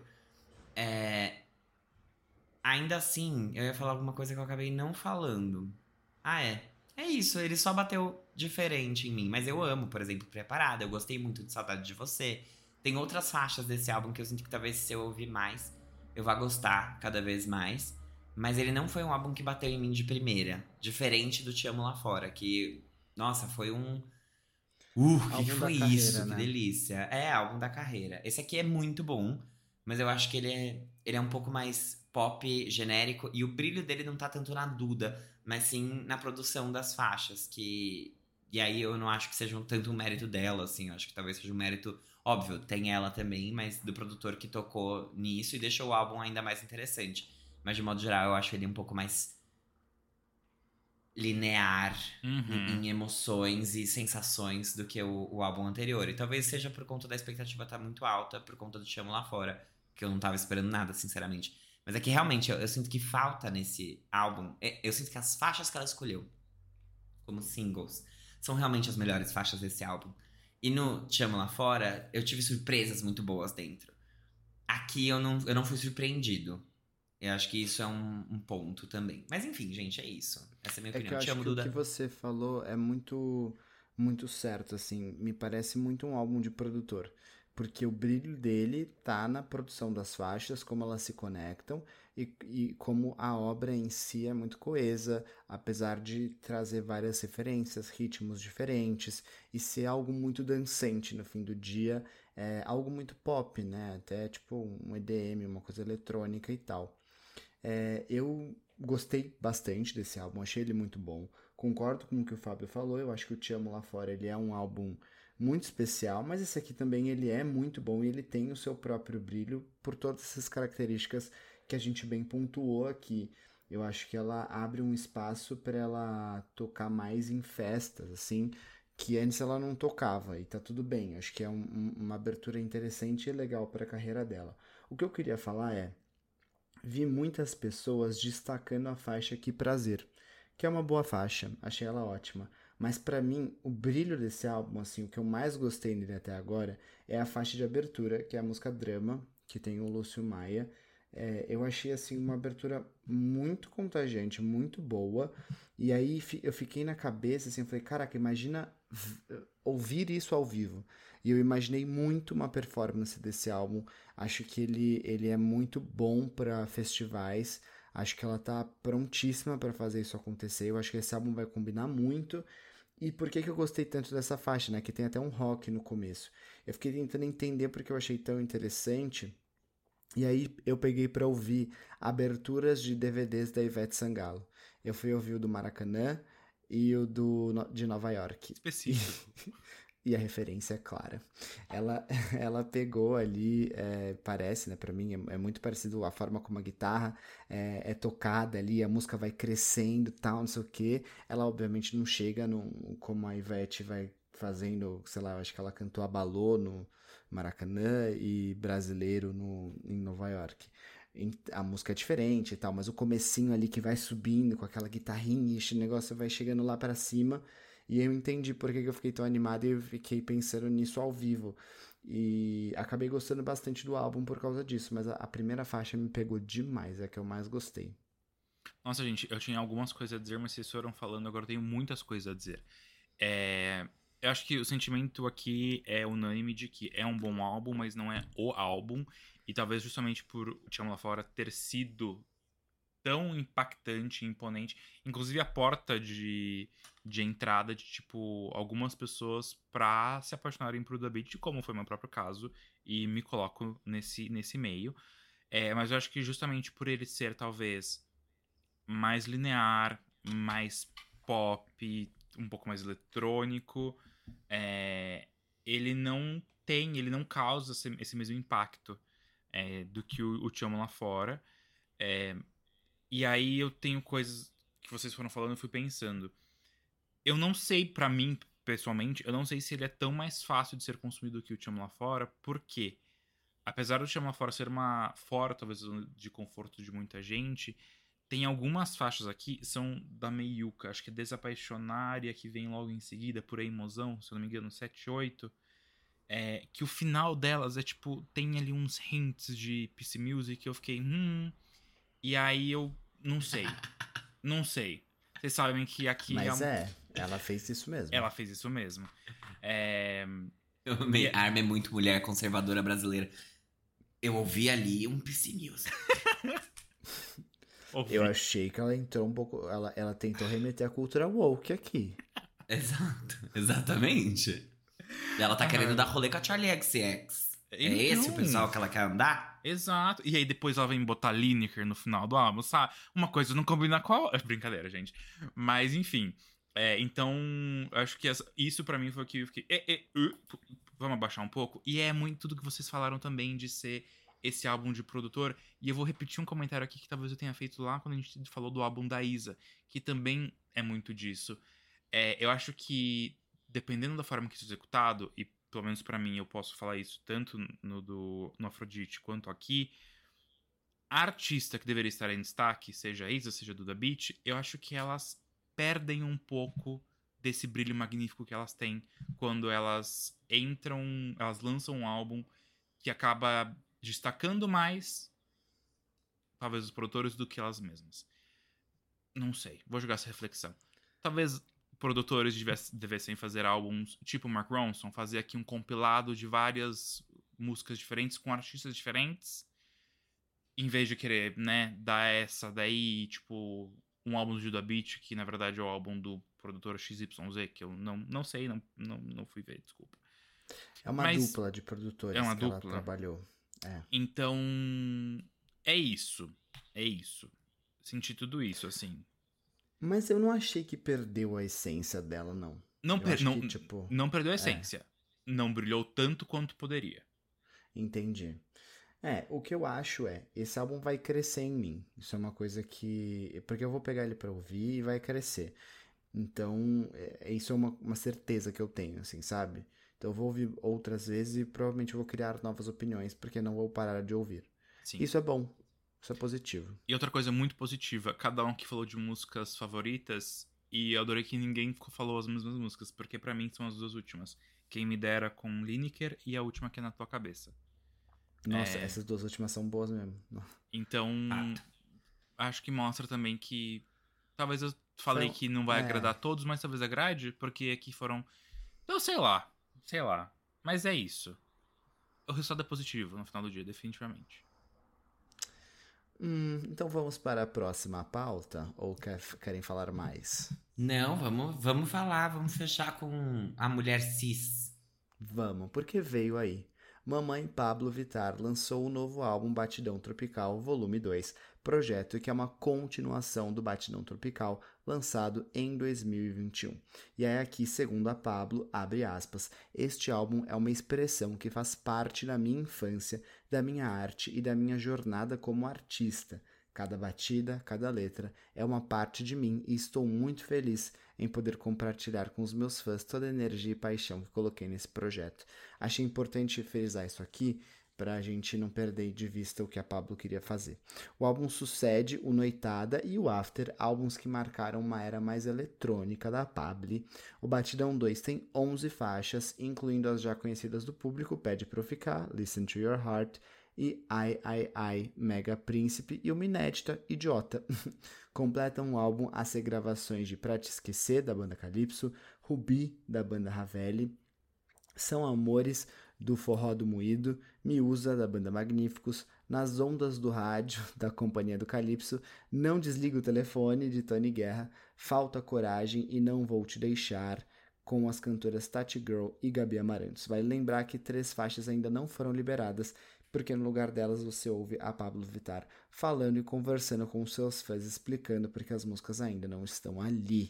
Ainda assim, eu ia falar alguma coisa que eu acabei não falando. Ah, é. É isso, ele só bateu diferente em mim. Mas eu amo, por exemplo, Preparada. Eu gostei muito de Saudade de Você. Tem outras faixas desse álbum que eu sinto que talvez se eu ouvir mais, eu vá gostar cada vez mais. Mas ele não foi um álbum que bateu em mim de primeira. Diferente do Te Amo Lá Fora, que, nossa, foi um. Que Álbum da foi carreira, isso? Que né? delícia. É, álbum da carreira. Esse aqui é muito bom, mas eu acho que ele é um pouco mais pop, genérico, e o brilho dele não tá tanto na Duda, mas sim na produção das faixas, que... E aí eu não acho que seja tanto um mérito dela, assim, eu acho que talvez seja um mérito... Óbvio, tem ela também, mas do produtor que tocou nisso e deixou o álbum ainda mais interessante. Mas de modo geral, eu acho ele um pouco mais linear em emoções e sensações do que o álbum anterior. E talvez seja por conta da expectativa estar muito alta, por conta do Te Amo Lá Fora, que eu não tava esperando nada, sinceramente. Mas é que realmente eu sinto que falta nesse álbum. Eu sinto que as faixas que ela escolheu como singles são realmente as melhores faixas desse álbum. E no Te Amo Lá Fora, eu tive surpresas muito boas dentro. Aqui eu não fui surpreendido. Eu acho que isso é um ponto também. Mas enfim, gente, é isso. Essa é a minha É que opinião. eu Te acho amo, que o que Duda. você falou é muito certo, assim. Me parece muito um álbum de produtor. Porque o brilho dele tá na produção das faixas, como elas se conectam e como a obra em si é muito coesa, apesar de trazer várias referências, ritmos diferentes e ser algo muito dançante no fim do dia, é algo muito pop, né? Até tipo um EDM, uma coisa eletrônica e tal. Eu gostei bastante desse álbum, achei ele muito bom. Concordo com o que o Fábio falou, eu acho que o Te Amo Lá Fora ele é um álbum muito especial, mas esse aqui também ele é muito bom e ele tem o seu próprio brilho por todas essas características que a gente bem pontuou aqui. Eu acho que ela abre um espaço para ela tocar mais em festas, assim, que antes ela não tocava, e tá tudo bem. Acho que é uma abertura interessante e legal para a carreira dela. O que eu queria falar é vi muitas pessoas destacando a faixa Que Prazer, que é uma boa faixa, achei ela ótima. Mas pra mim, o brilho desse álbum, assim, o que eu mais gostei nele até agora, é a faixa de abertura, que é a música Drama, que tem o Lúcio Maia. Eu achei assim uma abertura muito contagiante, muito boa. E aí eu fiquei na cabeça assim, eu falei, caraca, imagina ouvir isso ao vivo. E eu imaginei muito uma performance desse álbum. Acho que ele é muito bom para festivais. Acho que ela tá prontíssima para fazer isso acontecer. Eu acho que esse álbum vai combinar muito. E por que eu gostei tanto dessa faixa, né? Que tem até um rock no começo. Eu fiquei tentando entender porque eu achei tão interessante. E aí eu peguei para ouvir aberturas de DVDs da Ivete Sangalo. Eu fui ouvir o do Maracanã e o de Nova York. Específico. E a referência é clara. Ela pegou ali, parece, né, pra mim, é muito parecido a forma como a guitarra é tocada ali, a música vai crescendo tal, não sei o quê. Ela, obviamente, não chega como a Ivete vai fazendo, sei lá, eu acho que ela cantou Abalô no Maracanã e Brasileiro em Nova York. A música é diferente e tal, mas o comecinho ali que vai subindo com aquela guitarrinha, e o negócio vai chegando lá pra cima. E eu entendi por que eu fiquei tão animado e eu fiquei pensando nisso ao vivo. E acabei gostando bastante do álbum por causa disso, mas a primeira faixa me pegou demais, é a que eu mais gostei. Nossa, gente, eu tinha algumas coisas a dizer, mas vocês foram falando, agora eu tenho muitas coisas a dizer. Eu acho que o sentimento aqui é unânime de que é um bom álbum, mas não é o álbum. E talvez justamente por o Te Amo Lá Fora ter sido tão impactante e imponente. Inclusive a porta de entrada de, tipo, algumas pessoas pra se apaixonarem por The Beat, como foi meu próprio caso, e me coloco nesse meio. Mas eu acho que justamente por ele ser, talvez, mais linear, mais pop, um pouco mais eletrônico. Ele não causa esse mesmo impacto do que o Te Amo Lá Fora. E aí eu tenho coisas que vocês foram falando, eu fui pensando. Eu não sei, pra mim, pessoalmente, eu não sei se ele é tão mais fácil de ser consumido do que o Te Amo Lá Fora, porque, apesar do Te Amo Lá Fora ser fora, talvez, de conforto de muita gente, tem algumas faixas aqui, são da Meiuca, acho que é Desapaixonária, que vem logo em seguida, por aí, Mozão, se eu não me engano, 7, 8, que o final delas tem ali uns hints de PC Music, eu fiquei, e aí eu não sei. Vocês sabem que aqui... Mas ela fez isso mesmo. Ela fez isso mesmo. A Arma é muito mulher conservadora brasileira. Eu ouvi ali um PC Music. Eu achei que ela entrou um pouco... Ela tentou remeter a cultura woke aqui. Exato, exatamente. Ela tá querendo dar rolê com a Charli XX. É esse o pessoal que ela quer andar? Exato. E aí depois ela vem botar Lineker no final do álbum, sabe? Uma coisa não combina com a outra. Brincadeira, gente. Mas, enfim. Então, acho que isso pra mim foi o que eu fiquei... Vamos abaixar um pouco? E é muito tudo que vocês falaram também de ser esse álbum de produtor. E eu vou repetir um comentário aqui que talvez eu tenha feito lá quando a gente falou do álbum da Isa, que também é muito disso. Eu acho que, dependendo da forma que isso é executado, e pelo menos pra mim eu posso falar isso tanto no Afrodite quanto aqui, a artista que deveria estar em destaque, seja a Isa, seja a Duda Beat, eu acho que elas perdem um pouco desse brilho magnífico que elas têm quando elas lançam um álbum que acaba destacando mais, talvez, os produtores do que elas mesmas. Não sei, vou jogar essa reflexão. Talvez produtores devessem fazer álbuns tipo Mark Ronson, fazer aqui um compilado de várias músicas diferentes com artistas diferentes, em vez de querer, né, dar essa daí, tipo, um álbum do Duda Beat, que na verdade é o álbum do produtor XYZ, que eu não sei, não fui ver, desculpa. É uma dupla de produtores que ela trabalhou. Então, é isso. Senti tudo isso, assim. Mas eu não achei que perdeu a essência dela, não. Não perdeu a essência. Não brilhou tanto quanto poderia. Entendi. O que eu acho esse álbum vai crescer em mim. Isso é uma coisa que... Porque eu vou pegar ele pra ouvir e vai crescer. Então, isso é uma certeza que eu tenho, assim, sabe? Então eu vou ouvir outras vezes e provavelmente vou criar novas opiniões, porque não vou parar de ouvir. Sim. Isso é bom. Isso é positivo. E outra coisa muito positiva, cada um que falou de músicas favoritas, e eu adorei que ninguém falou as mesmas músicas, porque pra mim são as duas últimas. Quem Me Dera com Lineker e a última que é Na Tua Cabeça. Nossa, essas duas últimas são boas mesmo. Então, acho que mostra também que... Talvez eu falei que não vai agradar a todos, mas talvez agrade, porque aqui foram... Então, sei lá. Mas é isso. O resultado é positivo no final do dia, definitivamente. Então vamos para a próxima pauta? Ou querem falar mais? Não, vamos falar, vamos fechar com a mulher cis. Vamos, porque veio aí. Mamãe Pablo Vittar lançou o novo álbum Batidão Tropical Volume 2, projeto que é uma continuação do Batidão Tropical, lançado em 2021. E aí aqui, segundo a Pablo, abre aspas, este álbum é uma expressão que faz parte da minha infância, da minha arte e da minha jornada como artista. Cada batida, cada letra é uma parte de mim e estou muito feliz em poder compartilhar com os meus fãs toda a energia e paixão que coloquei nesse projeto. Achei importante frisar isso aqui para a gente não perder de vista o que a Pablo queria fazer. O álbum sucede o Noitada e o After, álbuns que marcaram uma era mais eletrônica da Pablo. O Batidão 2 tem 11 faixas, incluindo as já conhecidas do público, Pede Pra Eu Ficar, Listen to Your Heart, e Ai, Mega Príncipe e uma inédita, Idiota. Completam o álbum as regravações de Pra Te Esquecer, da banda Calypso, Rubi, da banda Ravelli, São Amores, do Forró do Moído, Miúza, da banda Magníficos, Nas Ondas do Rádio, da Companhia do Calypso, Não Desliga o Telefone, de Tony Guerra, Falta Coragem e Não Vou Te Deixar, com as cantoras Tati Girl e Gabi Amarantos. Vale lembrar que 3 faixas ainda não foram liberadas, porque no lugar delas você ouve a Pablo Vittar falando e conversando com seus fãs, explicando porque as músicas ainda não estão ali.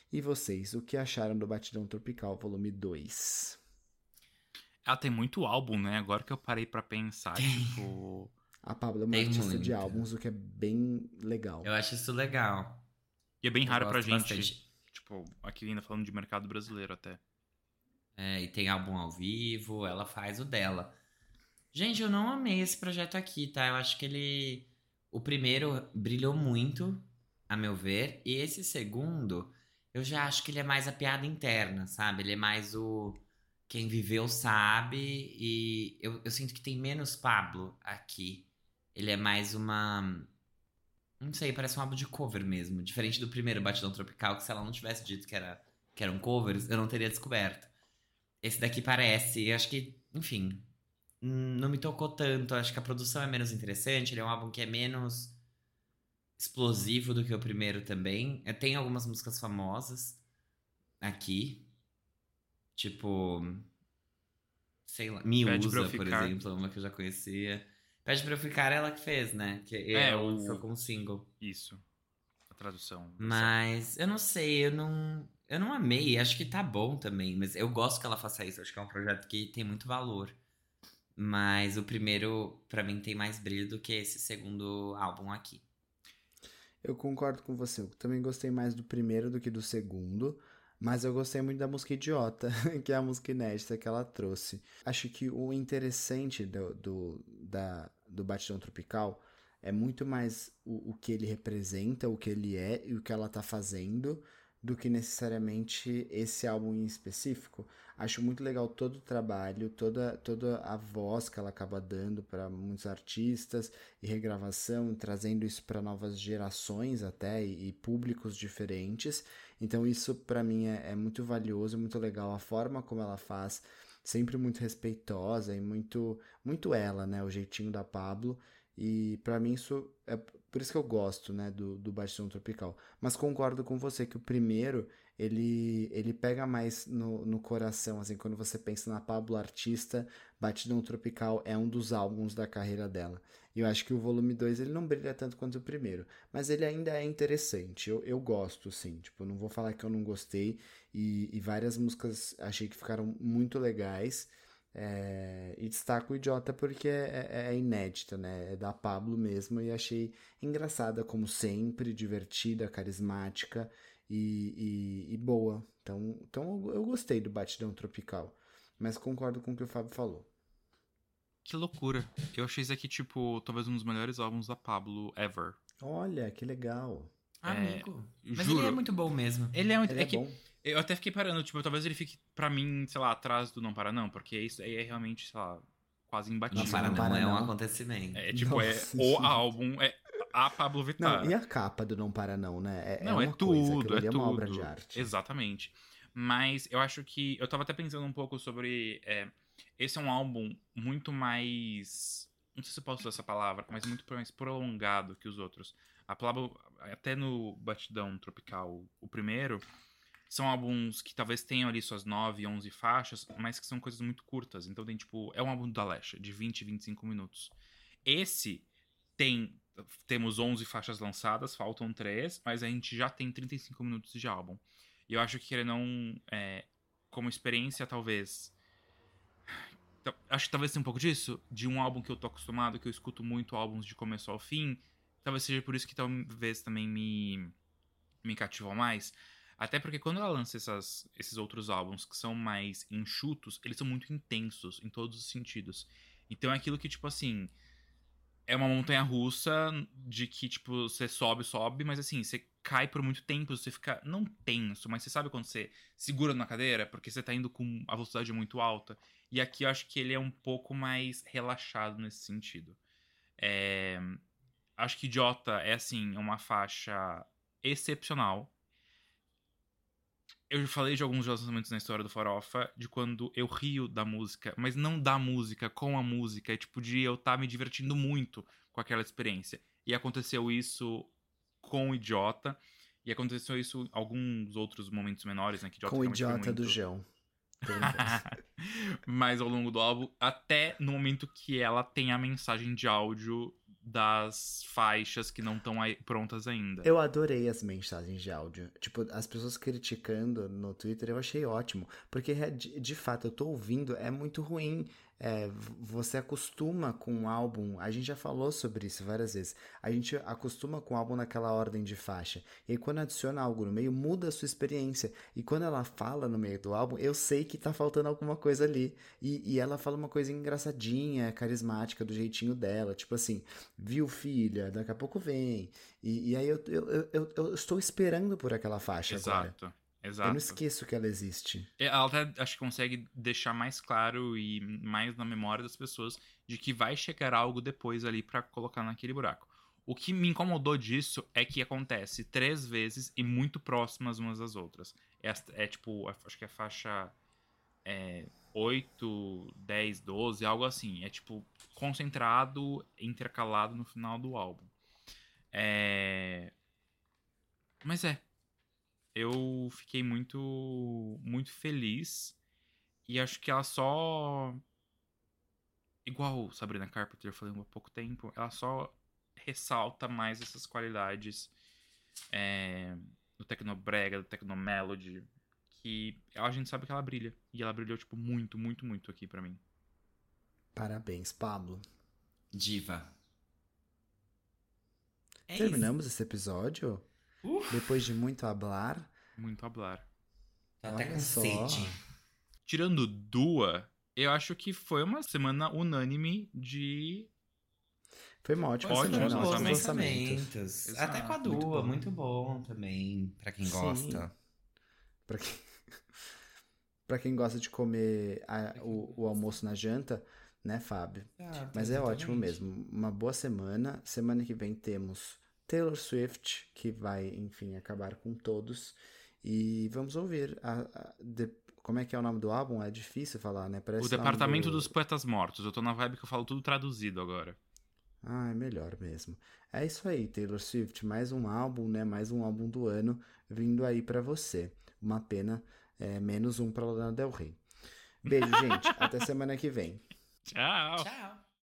E vocês, o que acharam do Batidão Tropical Volume 2? Ela tem muito álbum, né? Agora que eu parei pra pensar, tipo... A Pabllo é uma Tem artista de muito. álbuns, o que é bem legal. Eu acho isso legal. E é bem Eu raro pra gosto gente. bastante. Tipo, aqui ainda falando de mercado brasileiro até. E tem álbum ao vivo, ela faz o dela. Gente, eu não amei esse projeto aqui, tá? Eu acho que ele... O primeiro brilhou muito, a meu ver. E esse segundo, eu já acho que ele é mais a piada interna, sabe? Ele é mais o... Quem viveu sabe. E eu sinto que tem menos Pabllo aqui. Ele é mais uma... Não sei, parece um álbum de cover mesmo. Diferente do primeiro Batidão Tropical, que se ela não tivesse dito que eram covers, eu não teria descoberto. Esse daqui parece, eu acho que, enfim, não me tocou tanto. Acho que a produção é menos interessante. Ele é um álbum que é menos explosivo do que o primeiro também. Tem algumas músicas famosas aqui. Tipo, sei lá, Me Pede pra eu Usa, por ficar. exemplo, uma que eu já conhecia. Pede pra eu ficar, ela que fez, né? Que É, ela o- lançou como single. Isso. A tradução. Mas eu não sei, eu não amei. Acho que tá bom também, mas eu gosto que ela faça isso. Acho que é um projeto que tem muito valor. Mas o primeiro, pra mim, tem mais brilho do que esse segundo álbum aqui. Eu concordo com você. Eu também gostei mais do primeiro do que do segundo. Mas eu gostei muito da música Idiota, que é a música inédita que ela trouxe. Acho que o interessante do Batidão Tropical é muito mais o que ele representa, o que ele é e o que ela tá fazendo, do que necessariamente esse álbum em específico. Acho muito legal todo o trabalho, toda a voz que ela acaba dando para muitos artistas e regravação, trazendo isso para novas gerações até e públicos diferentes. Então isso para mim é muito valioso, muito legal a forma como ela faz, sempre muito respeitosa e muito ela, né, o jeitinho da Pabllo. E para mim isso é por isso que eu gosto, né, do Batidão Tropical. Mas concordo com você que o primeiro ele pega mais no coração, assim, quando você pensa na Pabllo artista, Batidão Tropical é um dos álbuns da carreira dela. E eu acho que o volume 2 ele não brilha tanto quanto o primeiro, mas ele ainda é interessante. Eu gosto, sim. Tipo, não vou falar que eu não gostei. E várias músicas achei que ficaram muito legais. E destaco o Idiota porque é inédita, né? É da Pabllo mesmo. E achei engraçada, como sempre, divertida, carismática e boa. Então eu gostei do Batidão Tropical. Mas concordo com o que o Fábio falou. Que loucura. Eu achei isso aqui, tipo, talvez um dos melhores álbuns da Pabllo ever. Olha, que legal. Amigo. Mas juro. ele é muito bom mesmo. Ele é muito. Ele É é que bom. eu até fiquei parando, tipo, talvez ele fique, pra mim, sei lá, atrás do Não Para Não, porque isso aí é realmente, sei lá, quase imbatível. Não para Não não, para é um não. acontecimento. É tipo, Nossa, é o gente. álbum, é a Pabllo Vittar. Não, e a capa do Não Para Não, né? Não, é uma coisa, tudo, aquilo ali é é uma obra tudo. de arte. Exatamente. Mas eu acho que. Eu tava até pensando um pouco sobre. Esse é um álbum muito mais. Não sei se eu posso usar essa palavra, mas muito mais prolongado que os outros. A Pabllo, até no Batidão Tropical, o primeiro, são álbuns que talvez tenham ali suas 9, 11 faixas, mas que são coisas muito curtas. Então tem tipo. É um álbum da Alexa, de 20, 25 minutos. Esse temos 11 faixas lançadas, faltam 3, mas a gente já tem 35 minutos de álbum. E eu acho que ele não, como experiência, talvez... Acho que talvez tenha um pouco disso, de um álbum que eu tô acostumado, que eu escuto muito álbuns de começo ao fim. Talvez seja por isso que talvez também me cativou mais. Até porque quando ela lança esses outros álbuns que são mais enxutos, eles são muito intensos em todos os sentidos. Então é aquilo que, tipo assim... É uma montanha russa de que, tipo, você sobe, mas assim, você cai por muito tempo, você fica, não tenso, mas você sabe quando você segura na cadeira, porque você tá indo com a velocidade muito alta. E aqui eu acho que ele é um pouco mais relaxado nesse sentido. Acho que Idiota é, assim, uma faixa excepcional. Eu já falei de alguns lançamentos na história do Farofa, de quando eu rio da música, mas não da música, com a música. É tipo de eu estar me divertindo muito com aquela experiência. E aconteceu isso com o Idiota, e aconteceu isso em alguns outros momentos menores, né? Que Idiota Com o realmente foi Idiota do muito... João. Tô brincando. Mas ao longo do álbum, até no momento que ela tem a mensagem de áudio das faixas que não estão prontas ainda. Eu adorei as mensagens de áudio. Tipo, as pessoas criticando no Twitter, eu achei ótimo. Porque, de fato, eu tô ouvindo, é muito ruim. Você acostuma com o álbum, a gente já falou sobre isso várias vezes, a gente acostuma com o álbum naquela ordem de faixa, e aí quando adiciona algo no meio, muda a sua experiência, e quando ela fala no meio do álbum, eu sei que tá faltando alguma coisa ali, e ela fala uma coisa engraçadinha, carismática, do jeitinho dela, tipo assim, viu filha, daqui a pouco vem, e aí eu estou esperando por aquela faixa agora. Exato. Eu não esqueço que ela existe. Ela até acho que consegue deixar mais claro e mais na memória das pessoas de que vai chegar algo depois ali pra colocar naquele buraco. O que me incomodou disso é que acontece 3 vezes e muito próximas umas das outras. Tipo, acho que é a faixa 8, 10, 12, algo assim. É tipo concentrado, intercalado no final do álbum. Mas eu fiquei muito, muito feliz. E acho que ela só. Igual Sabrina Carpenter, eu falei há pouco tempo, ela só ressalta mais essas qualidades do Tecnobrega, do Tecnomelody, que a gente sabe que ela brilha. E ela brilhou, tipo, muito, muito, muito aqui pra mim. Parabéns, Pablo. Diva. Terminamos esse episódio? Depois de muito hablar. Muito hablar. Tá até Olha com só. sede. Tirando Dua, eu acho que foi uma semana unânime de. Foi uma ótima Ótimos semana, ótimos lançamentos. lançamentos. Exato, Até com a muito Dua, bom. muito bom também, pra quem Sim. gosta. Pra quem... pra quem gosta de comer o almoço na janta, né, Fábio? Mas é ótimo mesmo. Uma boa semana. Semana que vem temos Taylor Swift, que vai, enfim, acabar com todos. E vamos ouvir. Como é que é o nome do álbum? É difícil falar, né? Parece O o nome Departamento dos Poetas Mortos. Eu tô na vibe que eu falo tudo traduzido agora. Ah, é melhor mesmo. É isso aí, Taylor Swift. Mais um álbum, né? Mais um álbum do ano vindo aí pra você. Uma pena, menos um pra Lana Del Rey. Beijo, gente. Até semana que vem. Tchau! Tchau.